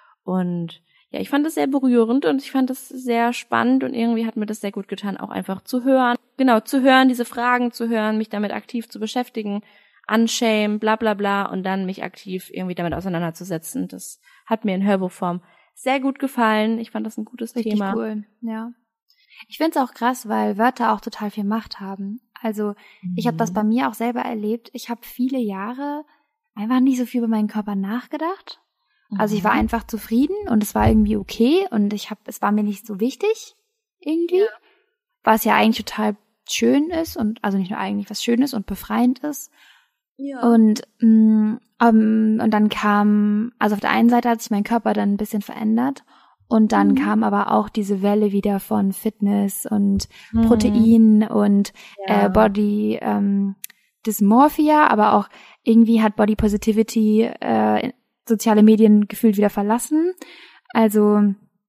und ja, ich fand das sehr berührend und ich fand das sehr spannend und irgendwie hat mir das sehr gut getan, auch einfach zu hören. Genau, zu hören, diese Fragen zu hören, mich damit aktiv zu beschäftigen, unshame, bla bla bla und dann mich aktiv irgendwie damit auseinanderzusetzen. Das hat mir in Hörbuchform sehr gut gefallen. Ich fand das ein gutes Richtig Thema. cool, ja. Ich find's auch krass, weil Wörter auch total viel Macht haben. Also ich habe das bei mir auch selber erlebt. Ich habe viele Jahre einfach nicht so viel über meinen Körper nachgedacht. Also ich war einfach zufrieden und es war irgendwie okay und ich habe, es war mir nicht so wichtig irgendwie, Ja. was ja eigentlich total schön ist und also nicht nur eigentlich was Schönes und befreiend ist. Ja. Und mh, um, und dann kam, also auf der einen Seite hat sich mein Körper dann ein bisschen verändert und dann Mhm. kam aber auch diese Welle wieder von Fitness und Mhm. Protein und Ja. äh, Body ähm, Dysmorphia, aber auch irgendwie hat Body Positivity äh, soziale Medien gefühlt wieder verlassen. Also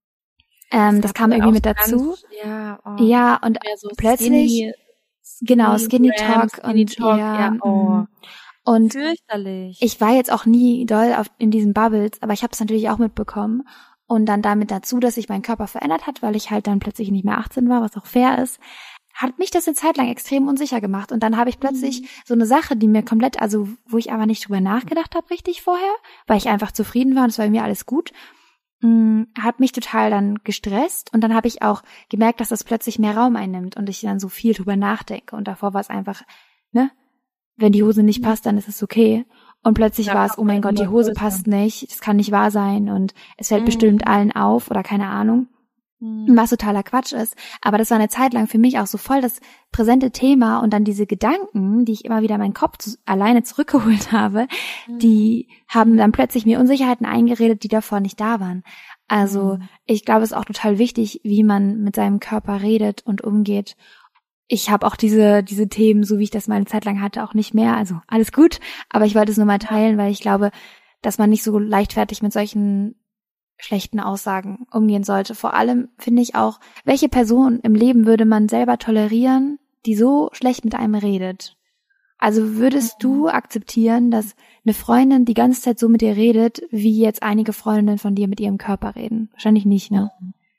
ähm, das kam gab irgendwie auch mit so dazu. Ganz, ja, oh, Ja, und mehr so plötzlich, Skinny, genau, Skinny Grams, Talk Skinny und Talk, ja, ja, oh. mm. Und Fürchterlich. ich war jetzt auch nie doll auf, in diesen Bubbles, aber ich habe es natürlich auch mitbekommen. Und dann damit dazu, dass sich mein Körper verändert hat, weil ich halt dann plötzlich nicht mehr achtzehn war, was auch fair ist, hat mich das eine Zeit lang extrem unsicher gemacht. Und dann habe ich plötzlich Mhm. so eine Sache, die mir komplett, also wo ich aber nicht drüber nachgedacht habe richtig vorher, weil ich einfach zufrieden war und es war mir alles gut, mh, hat mich total dann gestresst. Und dann habe ich auch gemerkt, dass das plötzlich mehr Raum einnimmt und ich dann so viel drüber nachdenke. Und davor war es einfach, ne, wenn die Hose nicht passt, dann ist es okay. Und plötzlich Ja, war es, oh mein Gott, die immer Hose größer. passt nicht, das kann nicht wahr sein und es fällt Mhm. bestimmt allen auf oder keine Ahnung, Mhm. was totaler Quatsch ist. Aber das war eine Zeit lang für mich auch so voll das präsente Thema und dann diese Gedanken, die ich immer wieder in meinen Kopf zu, alleine zurückgeholt habe, die haben dann plötzlich mir Unsicherheiten eingeredet, die davor nicht da waren. Also mhm. ich glaube, es ist auch total wichtig, wie man mit seinem Körper redet und umgeht. Ich habe auch diese diese Themen, so wie ich das mal eine Zeit lang hatte, auch nicht mehr. Also alles gut, aber ich wollte es nur mal teilen, weil ich glaube, dass man nicht so leichtfertig mit solchen schlechten Aussagen umgehen sollte. Vor allem finde ich auch, welche Person im Leben würde man selber tolerieren, die so schlecht mit einem redet? Also würdest du akzeptieren, dass eine Freundin die ganze Zeit so mit dir redet, wie jetzt einige Freundinnen von dir mit ihrem Körper reden? Wahrscheinlich nicht, ne?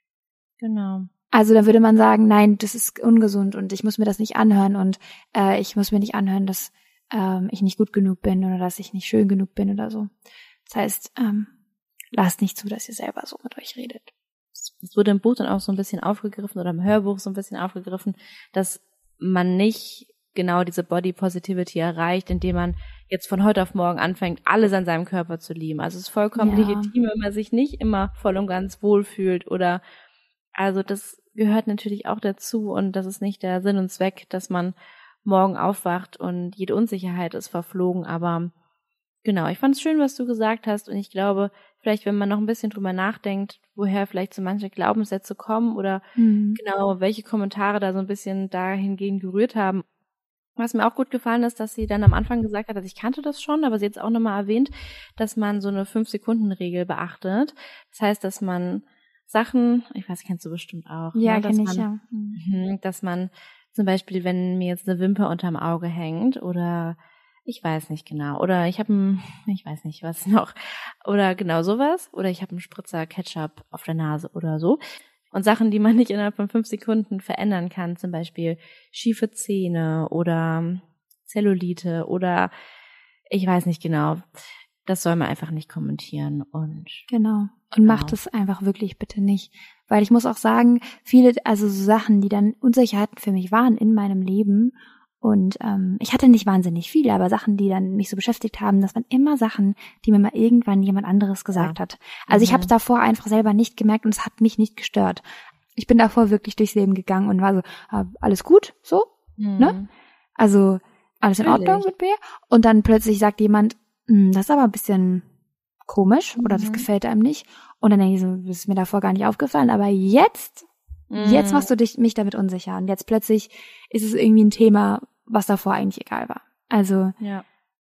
Genau. Also dann würde man sagen, nein, das ist ungesund und ich muss mir das nicht anhören und äh, ich muss mir nicht anhören, dass ähm, ich nicht gut genug bin oder dass ich nicht schön genug bin oder so. Das heißt, ähm, lasst nicht zu, dass ihr selber so mit euch redet. Es wurde im Buch dann auch so ein bisschen aufgegriffen oder im Hörbuch so ein bisschen aufgegriffen, dass man nicht genau diese Body Positivity erreicht, indem man jetzt von heute auf morgen anfängt, alles an seinem Körper zu lieben. Also es ist vollkommen ja. legitim, wenn man sich nicht immer voll und ganz wohlfühlt oder also das gehört natürlich auch dazu und das ist nicht der Sinn und Zweck, dass man morgen aufwacht und jede Unsicherheit ist verflogen, aber genau, ich fand es schön, was du gesagt hast und ich glaube, vielleicht wenn man noch ein bisschen drüber nachdenkt, woher vielleicht so manche Glaubenssätze kommen oder mhm. genau, welche Kommentare da so ein bisschen dahingehend gerührt haben. Was mir auch gut gefallen ist, dass sie dann am Anfang gesagt hat, also ich kannte das schon, aber sie jetzt auch nochmal erwähnt, dass man so eine fünf-Sekunden-Regel beachtet. Das heißt, dass man Sachen, ich weiß, kennst du bestimmt auch. Ja, ne, kenn dass ich, man, ja. Dass man zum Beispiel, wenn mir jetzt eine Wimper unterm Auge hängt oder ich weiß nicht genau, oder ich habe ein, ich weiß nicht was noch, oder genau sowas, oder ich habe einen Spritzer Ketchup auf der Nase oder so. Und Sachen, die man nicht innerhalb von fünf Sekunden verändern kann, zum Beispiel schiefe Zähne oder Zellulite oder ich weiß nicht genau. Das soll man einfach nicht kommentieren und genau. Und genau. macht es einfach wirklich bitte nicht. Weil ich muss auch sagen, viele, also so Sachen, die dann Unsicherheiten für mich waren in meinem Leben und ähm, ich hatte nicht wahnsinnig viele, aber Sachen, die dann mich so beschäftigt haben, das waren immer Sachen, die mir mal irgendwann jemand anderes gesagt ja. hat. Also mhm. ich habe es davor einfach selber nicht gemerkt und es hat mich nicht gestört. Ich bin davor wirklich durchs Leben gegangen und war so, ah, alles gut, so, mhm. ne? Also alles in Natürlich. Ordnung mit mir. Und dann plötzlich sagt jemand, das ist aber ein bisschen komisch oder mhm. das gefällt einem nicht. Und dann denke ich so, das ist mir davor gar nicht aufgefallen, aber jetzt, mhm. jetzt machst du dich, mich damit unsicher. Und jetzt plötzlich ist es irgendwie ein Thema, was davor eigentlich egal war. Also. Ja.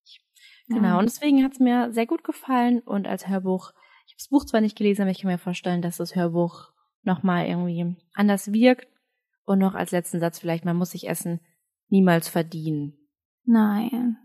Genau. Ja. Und deswegen hat es mir sehr gut gefallen und als Hörbuch, ich habe das Buch zwar nicht gelesen, aber ich kann mir vorstellen, dass das Hörbuch nochmal irgendwie anders wirkt. Und noch als letzten Satz vielleicht, man muss sich Essen niemals verdienen. Nein.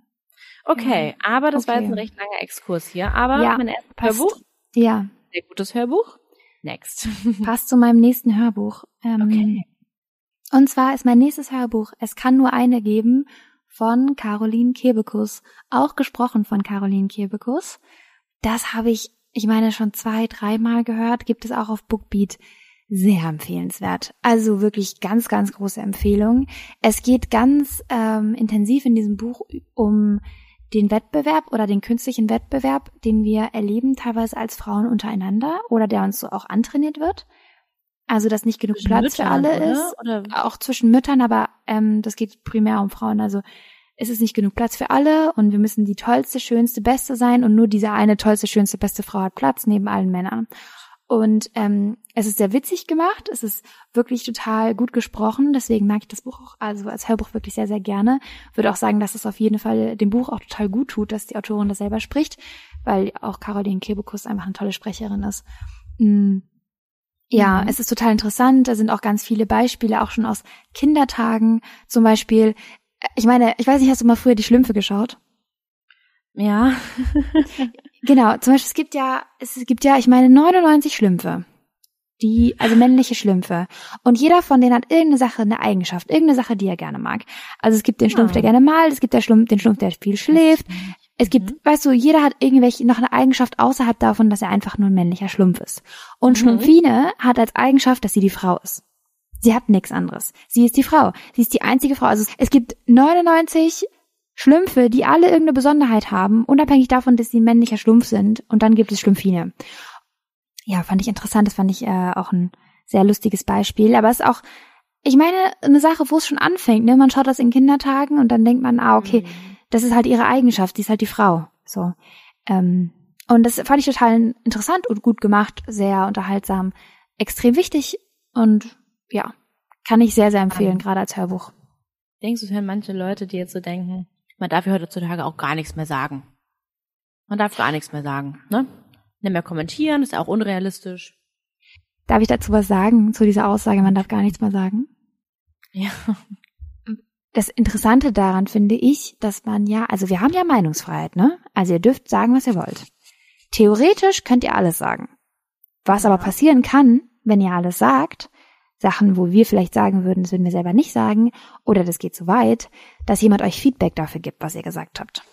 Okay, aber das okay. war jetzt ein recht langer Exkurs hier. Aber ja, mein erstes passt. Hörbuch, ja. sehr gutes Hörbuch. Next. Passt zu meinem nächsten Hörbuch. Ähm, okay. Und zwar ist mein nächstes Hörbuch Es kann nur eine geben von Caroline Kebekus. Auch gesprochen von Caroline Kebekus. Das habe ich, ich meine, schon zwei, dreimal gehört. Gibt es auch auf Bookbeat. Sehr empfehlenswert. Also wirklich ganz, ganz große Empfehlung. Es geht ganz ähm, intensiv in diesem Buch um den Wettbewerb oder den künstlichen Wettbewerb, den wir erleben, teilweise als Frauen untereinander oder der uns so auch antrainiert wird. Also, dass nicht genug zwischen Platz Müttern, für alle oder? ist. Oder? Auch zwischen Müttern, aber ähm, das geht primär um Frauen. Also, es ist nicht genug Platz für alle und wir müssen die tollste, schönste, beste sein und nur diese eine tollste, schönste, beste Frau hat Platz neben allen Männern. Und ähm, es ist sehr witzig gemacht, es ist wirklich total gut gesprochen, deswegen mag ich das Buch auch, also als Hörbuch wirklich sehr, sehr gerne. Würde auch sagen, dass es auf jeden Fall dem Buch auch total gut tut, dass die Autorin das selber spricht, weil auch Caroline Kebekus einfach eine tolle Sprecherin ist. Mhm. Ja, mhm. Es ist total interessant, da sind auch ganz viele Beispiele, auch schon aus Kindertagen, zum Beispiel, ich meine, ich weiß nicht, hast du mal früher die Schlümpfe geschaut? Ja. Genau, zum Beispiel, es gibt ja, es gibt ja, ich meine, neunundneunzig Schlümpfe. Die, also männliche Schlümpfe. Und jeder von denen hat irgendeine Sache, eine Eigenschaft, irgendeine Sache, die er gerne mag. Also es gibt den Schlumpf, der gerne malt, es gibt der Schlumpf, den Schlumpf, der viel schläft. Es gibt, mhm. weißt du, jeder hat irgendwelche, noch eine Eigenschaft außerhalb davon, dass er einfach nur ein männlicher Schlumpf ist. Und mhm. Schlumpfine hat als Eigenschaft, dass sie die Frau ist. Sie hat nichts anderes. Sie ist die Frau. Sie ist die einzige Frau. Also es gibt neunundneunzig Schlümpfe, die alle irgendeine Besonderheit haben, unabhängig davon, dass sie ein männlicher Schlumpf sind. Und dann gibt es Schlumpfine. Ja, fand ich interessant. Das fand ich äh, auch ein sehr lustiges Beispiel. Aber es ist auch, ich meine, eine Sache, wo es schon anfängt. Ne? Man schaut das in Kindertagen und dann denkt man, ah, okay, mhm. das ist halt ihre Eigenschaft. Die ist halt die Frau. So, ähm, und das fand ich total interessant und gut gemacht, sehr unterhaltsam, extrem wichtig und ja, kann ich sehr, sehr empfehlen, gerade als Hörbuch. Denkst du, es hören manche Leute, die jetzt so denken, man darf ja heutzutage auch gar nichts mehr sagen. Man darf gar nichts mehr sagen, ne? Nicht mehr kommentieren, ist auch unrealistisch. Darf ich dazu was sagen, zu dieser Aussage, man darf gar nichts mehr sagen? Ja. Das Interessante daran finde ich, dass man ja, also wir haben ja Meinungsfreiheit, ne? Also ihr dürft sagen, was ihr wollt. Theoretisch könnt ihr alles sagen. Was aber passieren kann, wenn ihr alles sagt, Sachen, wo wir vielleicht sagen würden, das würden wir selber nicht sagen, oder das geht zu weit, dass jemand euch Feedback dafür gibt, was ihr gesagt habt.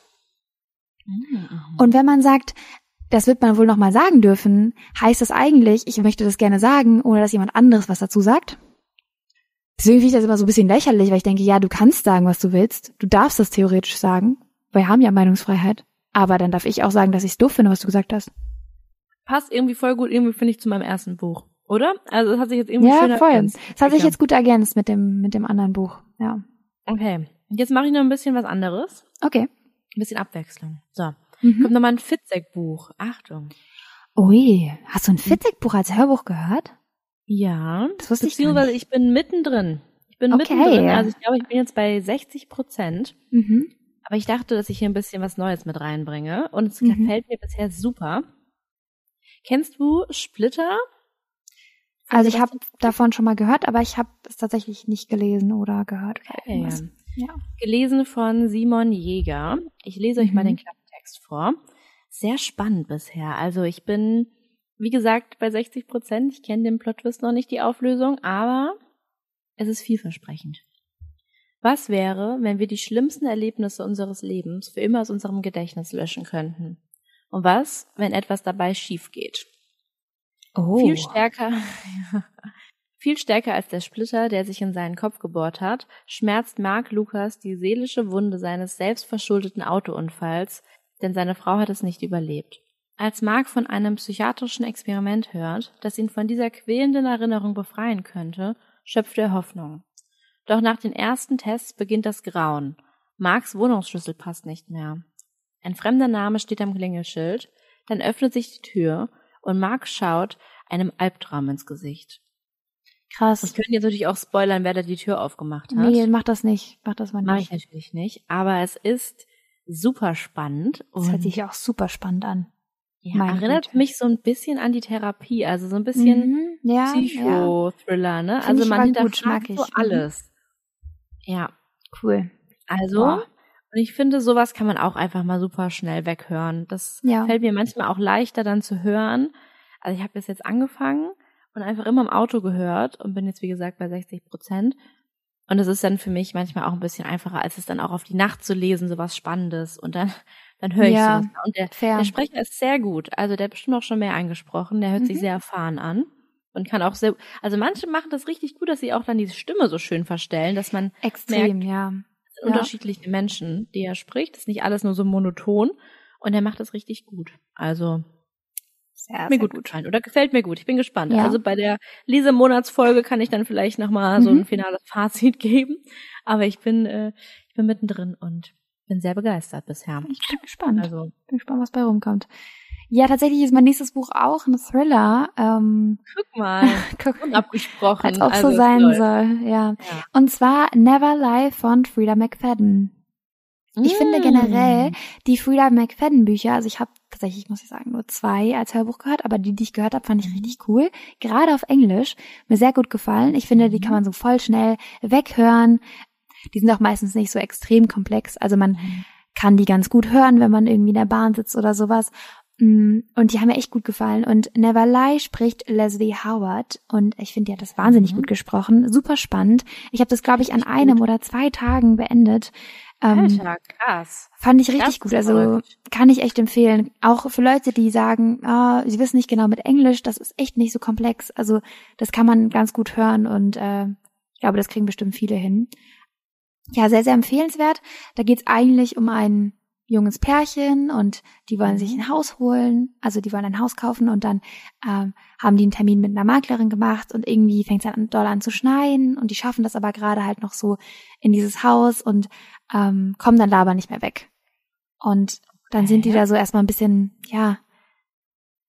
Mhm. Und wenn man sagt, das wird man wohl nochmal sagen dürfen, heißt das eigentlich, ich möchte das gerne sagen, ohne dass jemand anderes was dazu sagt? Deswegen finde ich das immer so ein bisschen lächerlich, weil ich denke, ja, du kannst sagen, was du willst. Du darfst das theoretisch sagen, weil wir haben ja Meinungsfreiheit. Aber dann darf ich auch sagen, dass ich es doof finde, was du gesagt hast. Passt irgendwie voll gut, irgendwie finde ich, zu meinem ersten Buch, oder? Also es hat sich jetzt irgendwie ja, schön voll. ergänzt. Es hat sich jetzt gut ergänzt mit dem mit dem anderen Buch, ja. Okay, jetzt mache ich noch ein bisschen was anderes. Okay. Ein bisschen Abwechslung. So, mhm. kommt nochmal ein Fitzek-Buch. Achtung. Ui, hast du ein Fitzek-Buch als Hörbuch gehört? Ja, das wusste ich gar beziehungsweise nicht. ich bin mittendrin. Ich bin okay. mittendrin, also ich glaube, ich bin jetzt bei sechzig Prozent. Mhm. Aber ich dachte, dass ich hier ein bisschen was Neues mit reinbringe. Und es Mhm. gefällt mir bisher super. Kennst du Splitter? Also ich habe davon schon mal gehört, aber ich habe es tatsächlich nicht gelesen oder gehört. Okay. Ja. Gelesen von Simon Jäger. Ich lese euch mhm. mal den Klappentext vor. Sehr spannend bisher. Also ich bin, wie gesagt, bei sechzig Prozent. Ich kenne den Plot-Twist noch nicht, die Auflösung, aber es ist vielversprechend. Was wäre, wenn wir die schlimmsten Erlebnisse unseres Lebens für immer aus unserem Gedächtnis löschen könnten? Und was, wenn etwas dabei schief geht? Oh. Viel stärker, viel stärker als der Splitter, der sich in seinen Kopf gebohrt hat, schmerzt Mark Lucas die seelische Wunde seines selbstverschuldeten Autounfalls, denn seine Frau hat es nicht überlebt. Als Mark von einem psychiatrischen Experiment hört, das ihn von dieser quälenden Erinnerung befreien könnte, schöpft er Hoffnung. Doch nach den ersten Tests beginnt das Grauen. Marks Wohnungsschlüssel passt nicht mehr. Ein fremder Name steht am Klingelschild, dann öffnet sich die Tür und Mark schaut einem Albtraum ins Gesicht. Krass. Ich könnte jetzt natürlich auch spoilern, wer da die Tür aufgemacht hat. Nee, mach das nicht. Mach das mal nicht. Mach ich natürlich nicht, aber es ist super spannend. Das hört sich auch super spannend an. Ja, erinnert Güte. mich so ein bisschen an die Therapie, also so ein bisschen mhm, ja, Psychothriller, ne? Find also man hinterfragt gut, so alles. Ja. Cool. Also, Boah. Und ich finde, sowas kann man auch einfach mal super schnell weghören. Das ja. fällt mir manchmal auch leichter dann zu hören. Also ich habe das jetzt angefangen und einfach immer im Auto gehört und bin jetzt, wie gesagt, bei sechzig Prozent. Und es ist dann für mich manchmal auch ein bisschen einfacher, als es dann auch auf die Nacht zu lesen, sowas Spannendes. Und dann, dann höre ich ja, sowas. Und der, der Sprecher ist sehr gut. Also der hat bestimmt auch schon mehr eingesprochen. Der hört mhm. sich sehr erfahren an. Und kann auch sehr, also manche machen das richtig gut, dass sie auch dann diese Stimme so schön verstellen, dass man Extrem, merkt, ja. das sind ja. unterschiedliche Menschen, die er spricht. Das ist nicht alles nur so monoton. Und er macht das richtig gut. Also, sehr, mir sehr gut gefallen. Oder gefällt mir gut. Ich bin gespannt. Ja. Also bei der Lesemonatsfolge kann ich dann vielleicht nochmal mhm. so ein finales Fazit geben. Aber ich bin, äh, ich bin mittendrin und bin sehr begeistert bisher. Ich bin gespannt. Also, bin gespannt, was bei rumkommt. Ja, tatsächlich ist mein nächstes Buch auch ein Thriller. Ähm, Guck mal, guck, unabgesprochen. Als ob also so sein toll. soll, ja. ja. Und zwar Never Lie von Frida McFadden. Ich mm. finde generell die Frida McFadden Bücher, also ich habe tatsächlich, muss ich sagen, nur zwei als Hörbuch gehört, aber die, die ich gehört habe, fand ich richtig cool. Gerade auf Englisch, mir sehr gut gefallen. Ich finde, die kann man so voll schnell weghören. Die sind auch meistens nicht so extrem komplex, also man mm. kann die ganz gut hören, wenn man irgendwie in der Bahn sitzt oder sowas. Und die haben mir echt gut gefallen. Und Never Lie spricht Leslie Howard. Und ich finde, die hat das wahnsinnig mhm. gut gesprochen. Super spannend. Ich habe das, glaube ich, an einem gut. oder zwei Tagen beendet. Alter, krass. Fand ich richtig gut. Also verrückt. Kann ich echt empfehlen. Auch für Leute, die sagen, oh, sie wissen nicht genau mit Englisch, das ist echt nicht so komplex. Also das kann man ganz gut hören. Und äh, ich glaube, das kriegen bestimmt viele hin. Ja, sehr, sehr empfehlenswert. Da geht's eigentlich um einen junges Pärchen und die wollen mhm. sich ein Haus holen, also die wollen ein Haus kaufen und dann ähm, haben die einen Termin mit einer Maklerin gemacht und irgendwie fängt es dann doll an zu schneien und die schaffen das aber gerade halt noch so in dieses Haus und ähm, kommen dann da aber nicht mehr weg. Und dann sind die da so erstmal ein bisschen, ja,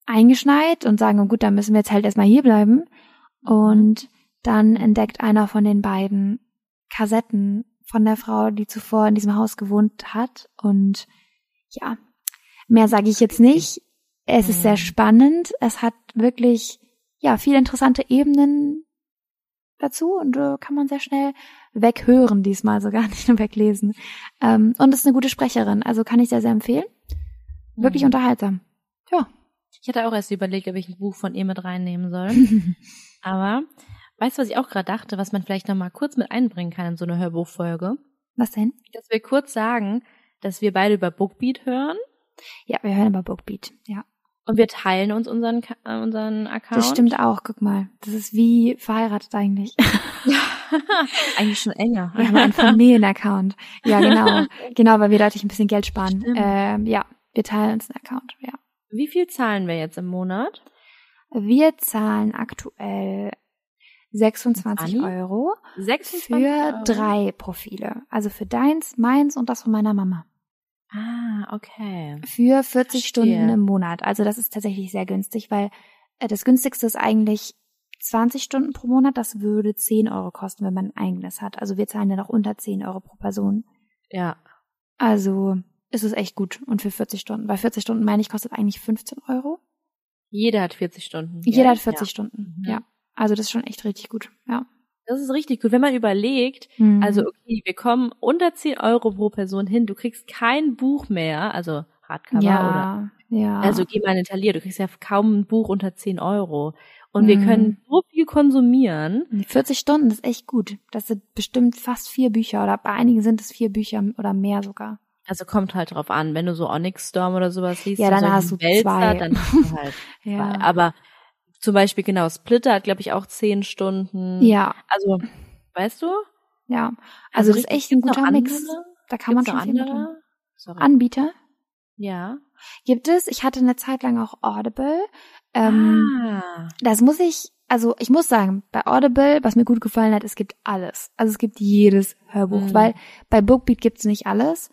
eingeschneit und sagen, oh gut, dann müssen wir jetzt halt erstmal hier bleiben. Und dann entdeckt einer von den beiden Kassetten von der Frau, die zuvor in diesem Haus gewohnt hat. Und ja, mehr sage ich jetzt nicht. Es ist sehr spannend. Es hat wirklich, ja, viele interessante Ebenen dazu und äh, kann man sehr schnell weghören diesmal, sogar nicht nur weglesen. Ähm, und ist eine gute Sprecherin, also kann ich sehr, sehr empfehlen. Wirklich mhm. unterhaltsam. Ja. Ich hatte auch erst überlegt, ob ich ein Buch von ihr mit reinnehmen soll. Aber weißt du, was ich auch gerade dachte, was man vielleicht noch mal kurz mit einbringen kann in so eine Hörbuchfolge? Was denn? Dass wir kurz sagen, dass wir beide über Bookbeat hören. Ja, wir hören über Bookbeat, ja. Und wir teilen uns unseren, äh, unseren Account. Das stimmt auch, guck mal. Das ist wie verheiratet eigentlich. Ja, eigentlich schon enger. Wir haben einen Familienaccount. Ja, genau. Genau, weil wir dadurch ein bisschen Geld sparen. Ähm, ja, wir teilen uns einen Account, ja. Wie viel zahlen wir jetzt im Monat? Wir zahlen aktuell sechsundzwanzig Euro sechsundzwanzig für Euro? drei Profile. Also für deins, meins und das von meiner Mama. Ah, okay. Für vierzig Verstehe. Stunden im Monat. Also das ist tatsächlich sehr günstig, weil äh, das günstigste ist eigentlich zwanzig Stunden pro Monat. Das würde zehn Euro kosten, wenn man ein eigenes hat. Also wir zahlen ja noch unter zehn Euro pro Person. Ja. Also ist es echt gut. Und für vierzig Stunden. Weil vierzig Stunden, meine ich, kostet eigentlich fünfzehn Euro. Jeder hat vierzig Stunden. Jeder ja. hat vierzig ja. Stunden, Mhm. ja. Also das ist schon echt richtig gut, ja. Das ist richtig gut. Wenn man überlegt, Mhm. also okay, wir kommen unter zehn Euro pro Person hin, du kriegst kein Buch mehr, also Hardcover ja, oder, ja. also geh mal in den Talier, du kriegst ja kaum ein Buch unter zehn Euro. Und Mhm. wir können so viel konsumieren. vierzig Stunden ist echt gut. Das sind bestimmt fast vier Bücher oder bei einigen sind es vier Bücher oder mehr sogar. Also kommt halt drauf an, wenn du so Onyx Storm oder sowas liest, Ja, dann so hast du Wälzer, zwei. dann hast du halt Ja. zwei. Aber zum Beispiel, genau, Splitter hat, glaube ich, auch zehn Stunden. Ja, Also, weißt du? ja. Also das ist richtig- echt ein gibt's noch guter Mix. andere? Da kann man Gibt's schon noch viel mit tun. andere? Sorry. Anbieter Ja. gibt es. Ich hatte eine Zeit lang auch Audible. Ähm, ah. Das muss ich, also ich muss sagen, bei Audible, was mir gut gefallen hat, es gibt alles. Also es gibt jedes Hörbuch, Mhm. weil bei Bookbeat gibt's nicht alles.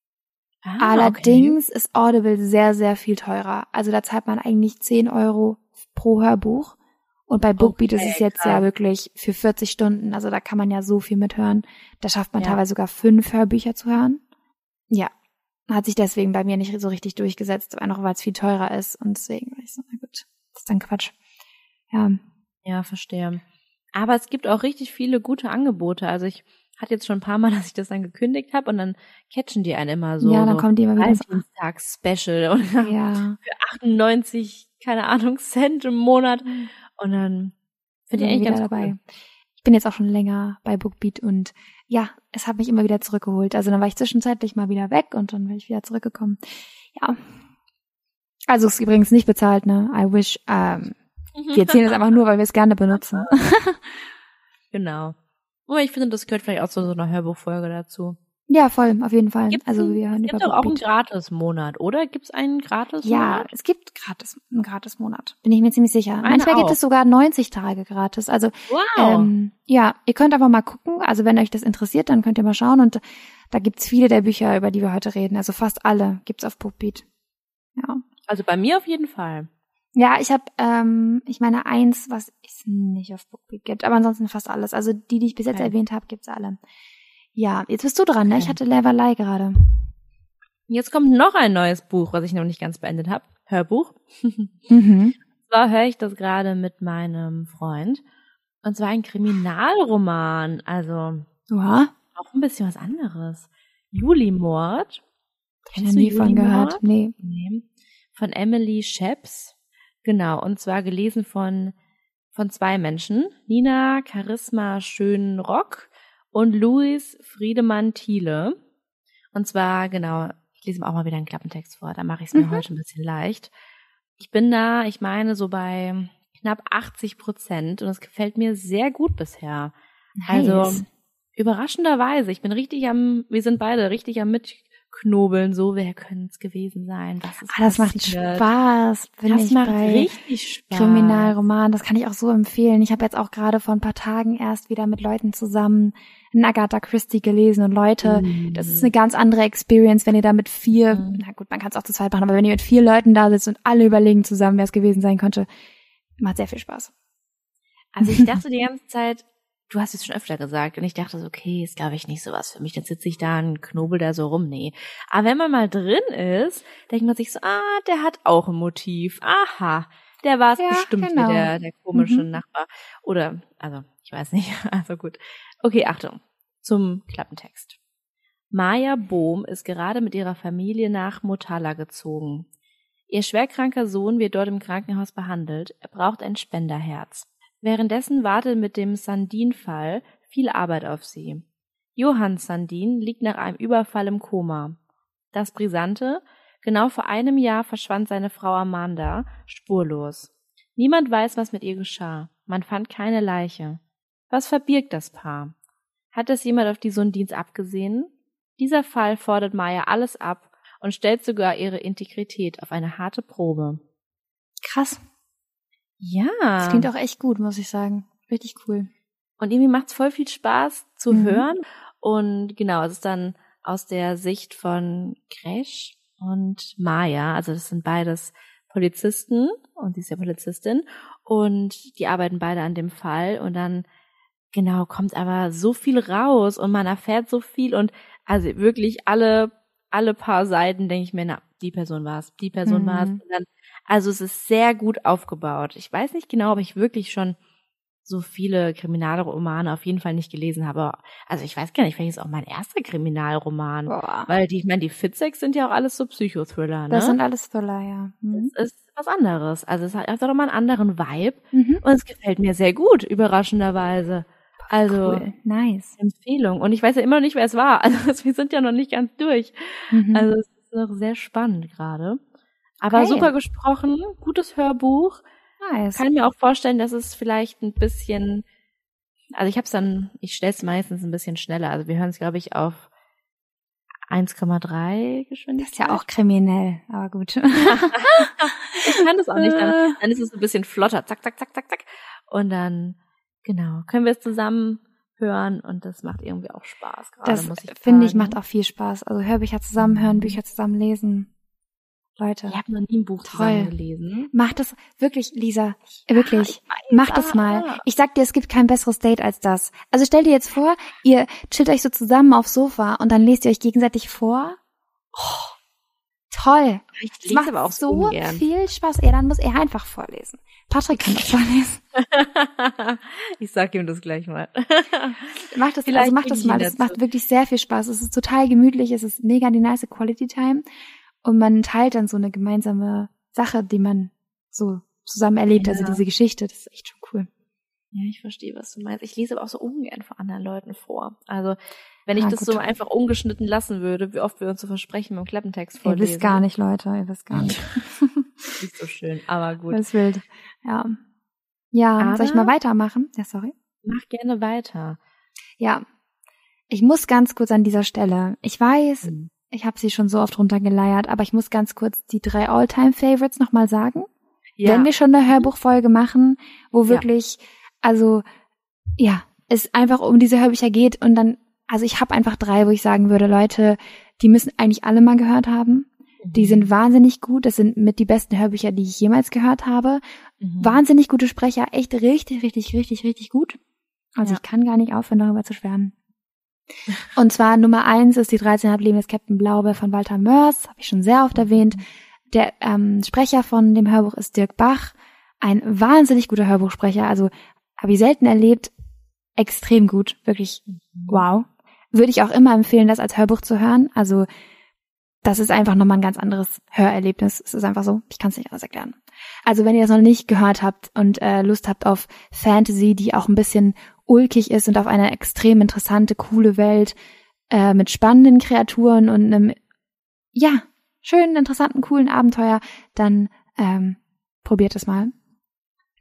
Ah, Allerdings ist Audible sehr, sehr viel teurer. Also da zahlt man eigentlich zehn Euro pro Hörbuch. Und bei Bookbeat Okay, ist es jetzt krass. ja wirklich für vierzig Stunden. Also da kann man ja so viel mithören. Da schafft man Ja. teilweise sogar fünf Hörbücher zu hören. Ja, hat sich deswegen bei mir nicht so richtig durchgesetzt, einfach weil es viel teurer ist. Und deswegen war ich so, na gut, das ist dann Quatsch. Ja. Okay. Ja, verstehe. Aber es gibt auch richtig viele gute Angebote. Also ich hatte jetzt schon ein paar Mal, dass ich das dann gekündigt habe und dann catchen die einen immer so. Ja, dann so kommen die immer wieder so. Valentinstags-Special und Ja. für achtundneunzig, keine Ahnung, Cent im Monat. Und dann finde ich Bin eigentlich wieder ganz dabei. cool. Ich bin jetzt auch schon länger bei Bookbeat und ja, es hat mich immer wieder zurückgeholt. Also dann war ich zwischenzeitlich mal wieder weg und dann bin ich wieder zurückgekommen. Ja. Also es ist übrigens nicht bezahlt, ne? I wish. Ähm, wir erzählen es einfach nur, weil wir es gerne benutzen. Genau. Aber ich finde, das gehört vielleicht auch zu so einer Hörbuchfolge dazu. Ja, voll, auf jeden Fall. Gibt's also ein, wir hören es über gibt doch auch einen Bookbeat. Gratis-Monat, oder? Gibt es einen Gratis-Monat? Ja, es gibt gratis, einen Gratis-Monat. Bin ich mir ziemlich sicher. Meine Manchmal gibt auch. es sogar neunzig Tage gratis. Also Wow. ähm, ja, ihr könnt aber mal gucken. Also wenn euch das interessiert, dann könnt ihr mal schauen. Und da gibt's viele der Bücher, über die wir heute reden. Also fast alle gibt's auf Bookbeat. Ja. Also bei mir auf jeden Fall. Ja, ich habe, ähm, ich meine eins, was es nicht auf Bookbeat gibt, aber ansonsten fast alles. Also die, die ich bis jetzt Okay. erwähnt habe, gibt's alle. Ja, jetzt bist du dran, ne? Okay. Ich hatte Leverlei gerade. Jetzt kommt noch ein neues Buch, was ich noch nicht ganz beendet habe. Hörbuch. Mhm. zwar höre ich das gerade mit meinem Freund. Und zwar ein Kriminalroman. Also Ja, auch ein bisschen was anderes. Julimord. hab ich noch nie von gehört. Nee. Nee. Von Emily Scheps. Genau. Und zwar gelesen von, von zwei Menschen. Nina Charisma Schönrock und Louis Friedemann Thiele. Und zwar, genau, ich lese mir auch mal wieder einen Klappentext vor. Da mache ich es mir Mhm. heute ein bisschen leicht. Ich bin da, ich meine, so bei knapp achtzig Prozent und es gefällt mir sehr gut bisher. Nice. Also überraschenderweise, ich bin richtig am, wir sind beide richtig am knobeln, so, wer könnte es gewesen sein, was ist ah, das passiert. macht Spaß, bin Das ich macht bei richtig Spaß. Kriminalroman, das kann ich auch so empfehlen. Ich habe jetzt auch gerade vor ein paar Tagen erst wieder mit Leuten zusammen einen Agatha Christie gelesen und Leute, Mm. das ist eine ganz andere Experience, wenn ihr da mit vier, Mm. na gut, man kann es auch zu zweit machen, aber wenn ihr mit vier Leuten da sitzt und alle überlegen zusammen, wer es gewesen sein könnte, macht sehr viel Spaß. Also ich dachte die ganze Zeit, du hast es schon öfter gesagt, und ich dachte so, okay, ist glaube ich nicht sowas für mich, dann sitze ich da und knobel da so rum, nee. Aber wenn man mal drin ist, denkt man sich so, ah, der hat auch ein Motiv, aha, der war es Ja, bestimmt genau. hier, der, der komische Mhm. Nachbar. Oder, also, ich weiß nicht, also gut. Okay, Achtung, zum Klappentext. Maya Bohm ist gerade mit ihrer Familie nach Motala gezogen. Ihr schwerkranker Sohn wird dort im Krankenhaus behandelt, er braucht ein Spenderherz. Währenddessen wartet mit dem Sandin-Fall viel Arbeit auf sie. Johann Sandin liegt nach einem Überfall im Koma. Das Brisante: Genau vor einem Jahr verschwand seine Frau Amanda spurlos. Niemand weiß, was mit ihr geschah. Man fand keine Leiche. Was verbirgt das Paar? Hat es jemand auf die Sundins abgesehen? Dieser Fall fordert Maya alles ab und stellt sogar ihre Integrität auf eine harte Probe. Krass. Ja. Das klingt auch echt gut, muss ich sagen. Richtig cool. Und irgendwie macht's voll viel Spaß zu Mhm. hören. Und genau, es ist dann aus der Sicht von Crash und Maya. Also das sind beides Polizisten und sie ist ja Polizistin. Und die arbeiten beide an dem Fall. Und dann, genau, kommt aber so viel raus und man erfährt so viel. Und also wirklich alle, alle paar Seiten denke ich mir, na, die Person war's, die Person Mhm. war's. Und dann, also es ist sehr gut aufgebaut. Ich weiß nicht genau, ob ich wirklich schon so viele Kriminalromane auf jeden Fall nicht gelesen habe. Also ich weiß gar nicht, vielleicht ist auch mein erster Kriminalroman. Boah. Weil die, ich meine, die Fitzeks sind ja auch alles so Psychothriller, ne? Das sind alles Thriller, ja. Mhm. Das ist was anderes. Also es hat einfach nochmal einen anderen Vibe. Mhm. Und es gefällt mir sehr gut, überraschenderweise. Also, Cool. Nice. Empfehlung. Und ich weiß ja immer noch nicht, wer es war. Also wir sind ja noch nicht ganz durch. Mhm. Also es ist noch sehr spannend gerade. Aber Okay. super gesprochen, gutes Hörbuch. Nice. Kann mir auch vorstellen, dass es vielleicht ein bisschen, also ich habe es dann, ich stelle es meistens ein bisschen schneller. Also wir hören es, glaube ich, auf eins Komma drei Das Geschwindigkeit. ist ja auch kriminell, aber gut. Ich kann das auch nicht. Dann, dann ist es ein bisschen flotter. Zack, zack, zack, zack, zack. Und dann, genau, können wir es zusammen hören und das macht irgendwie auch Spaß gerade, Das, muss ich finde ich, sagen. macht auch viel Spaß. Also Hörbücher zusammen hören, Bücher zusammen lesen. Leute, Ich habe noch nie ein Buch Toll. zusammen gelesen. mach das wirklich, Lisa. Wirklich. ich weiß, Mach das aber- mal. Ich sag dir, es gibt kein besseres Date als das. Also stell dir jetzt vor, ihr chillt euch so zusammen aufs Sofa und dann lest ihr euch gegenseitig vor. Oh, toll. Ich Das lese macht aber auch so so ungern. viel Spaß. Ja, dann muss er einfach vorlesen. Patrick kann das vorlesen. Ich sag ihm das gleich mal. Mach das, Vielleicht also mach krieg das ich ihn mal. Das dazu. macht wirklich sehr viel Spaß. Es ist total gemütlich. Es ist mega die nice Quality Time. Und man teilt dann so eine gemeinsame Sache, die man so zusammen erlebt. Ja. Also diese Geschichte. Das ist echt schon cool. Ja, ich verstehe, was du meinst. Ich lese aber auch so ungern vor anderen Leuten vor. Also, wenn ich Ah, das gut. so einfach ungeschnitten lassen würde, wie oft wir uns so versprechen beim Klappentext Ihr vorlesen. wisst gar nicht, Leute. Ihr wisst gar nicht. Nicht so schön, aber gut. Das ist wild. Ja. Ja, Aber- soll ich mal weitermachen? Ja, sorry. Mach gerne weiter. Ja. Ich muss ganz kurz an dieser Stelle. Ich weiß, Mhm. ich habe sie schon so oft runtergeleiert, aber ich muss ganz kurz die drei All-Time-Favorites nochmal sagen. Wenn wir schon eine Hörbuchfolge machen, wo Ja. wirklich, also, ja, es einfach um diese Hörbücher geht und dann, also ich habe einfach drei, wo ich sagen würde, Leute, die müssen eigentlich alle mal gehört haben. Die sind wahnsinnig gut. Das sind mit die besten Hörbücher, die ich jemals gehört habe. Mhm. Wahnsinnig gute Sprecher, echt richtig, richtig, richtig, richtig gut. Also Ja. ich kann gar nicht aufhören, darüber zu schwärmen. Und zwar Nummer eins ist die dreizehnhalb Leben des Captain Blaubeer von Walter Mörs, habe ich schon sehr oft erwähnt. Der ähm, Sprecher von dem Hörbuch ist Dirk Bach, ein wahnsinnig guter Hörbuchsprecher, also habe ich selten erlebt, extrem gut, wirklich wow. Würde ich auch immer empfehlen, das als Hörbuch zu hören, also das ist einfach nochmal ein ganz anderes Hörerlebnis. Es ist einfach so, ich kann es nicht anders erklären. Also wenn ihr das noch nicht gehört habt und äh, Lust habt auf Fantasy, die auch ein bisschen ulkig ist und auf eine extrem interessante, coole Welt äh, mit spannenden Kreaturen und einem, ja, schönen, interessanten, coolen Abenteuer, dann ähm, probiert es mal.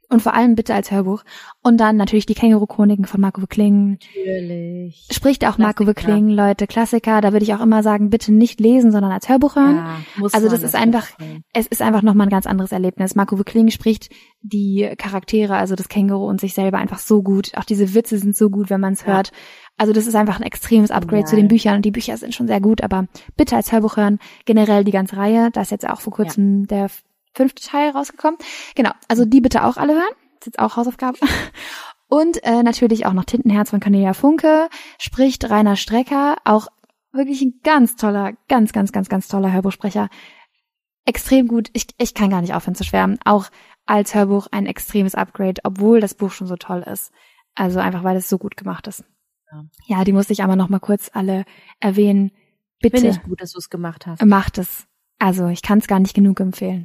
Und vor allem bitte als Hörbuch. Und dann natürlich die Känguru-Chroniken von Marco Kling. Natürlich. Spricht auch Marco Kling, Leute, Klassiker. Da würde ich auch immer sagen, bitte nicht lesen, sondern als Hörbuch hören. Ja, muss also das ist einfach, es ist einfach nochmal ein ganz anderes Erlebnis. Marco Kling spricht die Charaktere, also das Känguru und sich selber einfach so gut. Auch diese Witze sind so gut, wenn man es ja. hört. Also das ist einfach ein extremes Upgrade ja. zu den Büchern. Und die Bücher sind schon sehr gut, aber bitte als Hörbuch hören. Generell die ganze Reihe. Da ist jetzt auch vor kurzem ja. der fünfte Teil rausgekommen. Genau, also die bitte auch alle hören. Das ist jetzt auch Hausaufgabe. Und äh, natürlich auch noch Tintenherz von Cornelia Funke. Spricht Rainer Strecker. Auch wirklich ein ganz toller, ganz, ganz, ganz, ganz toller Hörbuchsprecher. Extrem gut. Ich, ich kann gar nicht aufhören zu schwärmen. Auch als Hörbuch ein extremes Upgrade, obwohl das Buch schon so toll ist. Also einfach, weil es so gut gemacht ist. Ja, ja die musste ich aber noch mal kurz alle erwähnen. Bitte. Finde ich gut, dass du es gemacht hast. Macht es. Also, ich kann es gar nicht genug empfehlen.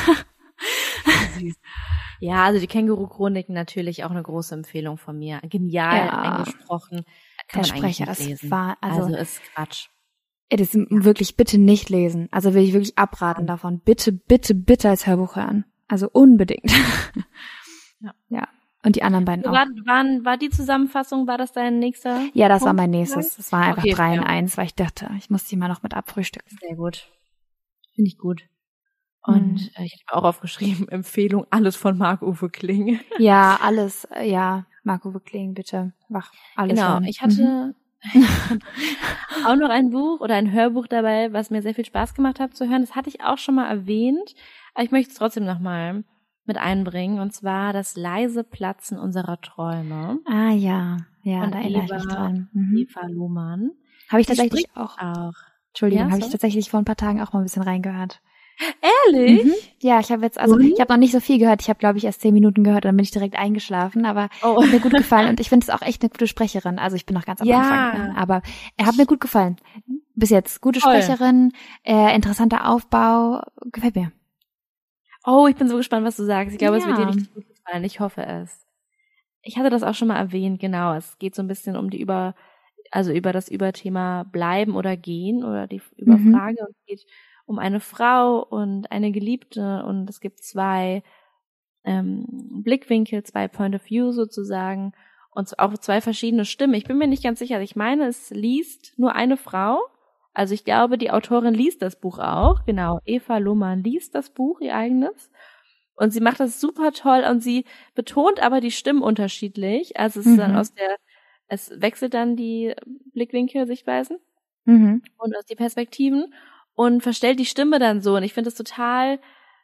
Ja, also die Känguru-Chroniken natürlich auch eine große Empfehlung von mir. Genial ja. eingesprochen. Kann Der man Sprecher, eigentlich nicht das lesen. war, also, also ist Quatsch. Das ist wirklich bitte nicht lesen. Also will ich wirklich abraten davon. Bitte, bitte, bitte als Hörbuch hören. Also unbedingt. Ja. ja. Und die anderen beiden auch. War, waren, war die Zusammenfassung, war das dein nächster? Ja, das Punkt? war mein nächstes. Das war einfach okay, drei in ja. eins, weil ich dachte, ich muss die mal noch mit abfrühstücken. Sehr gut. Finde ich gut. Und Mhm. äh, ich habe auch aufgeschrieben, Empfehlung, alles von Marc-Uwe Kling. Ja, alles, ja, Marc-Uwe Kling, bitte, mach alles. Genau, hören. ich hatte mhm. auch noch ein Buch oder ein Hörbuch dabei, was mir sehr viel Spaß gemacht hat zu hören. Das hatte ich auch schon mal erwähnt, aber ich möchte es trotzdem nochmal mit einbringen. Und zwar das leise Platzen unserer Träume. Ah ja, ja, von da erinnere ich Eva, mich dran. Mhm. Eva Lohmann. Habe ich Die tatsächlich spricht auch. auch. Entschuldigung, Ja, habe ich so? tatsächlich vor ein paar Tagen auch mal ein bisschen reingehört. Ehrlich? Mhm. Ja, ich habe jetzt, also Und? ich habe noch nicht so viel gehört. Ich habe, glaube ich, erst zehn Minuten gehört, dann bin ich direkt eingeschlafen. Aber Oh. hat mir gut gefallen und ich finde es auch echt eine gute Sprecherin. Also ich bin noch ganz am Ja. Anfang, ne? Aber er hat mir gut gefallen. Bis jetzt gute Toll. Sprecherin, äh, interessanter Aufbau, gefällt mir. Oh, ich bin so gespannt, was du sagst. Ich glaube, es wird dir Ja. richtig gut gefallen. Ich hoffe es. Ich hatte das auch schon mal erwähnt, genau. Es geht so ein bisschen um die über, also über das Überthema bleiben oder gehen oder die Überfrage. Und es geht um eine Frau und eine Geliebte und es gibt zwei ähm, Blickwinkel, zwei Point of View sozusagen und auch zwei verschiedene Stimmen. Ich bin mir nicht ganz sicher. Ich meine, es liest nur eine Frau. Also ich glaube, die Autorin liest das Buch auch. Genau, Eva Lohmann liest das Buch, ihr eigenes. Und sie macht das super toll und sie betont aber die Stimmen unterschiedlich. Also es ist Mhm. dann aus der, es wechselt dann die Blickwinkel, Sichtweisen Mhm. und aus die Perspektiven und verstellt die Stimme dann so. Und ich finde das total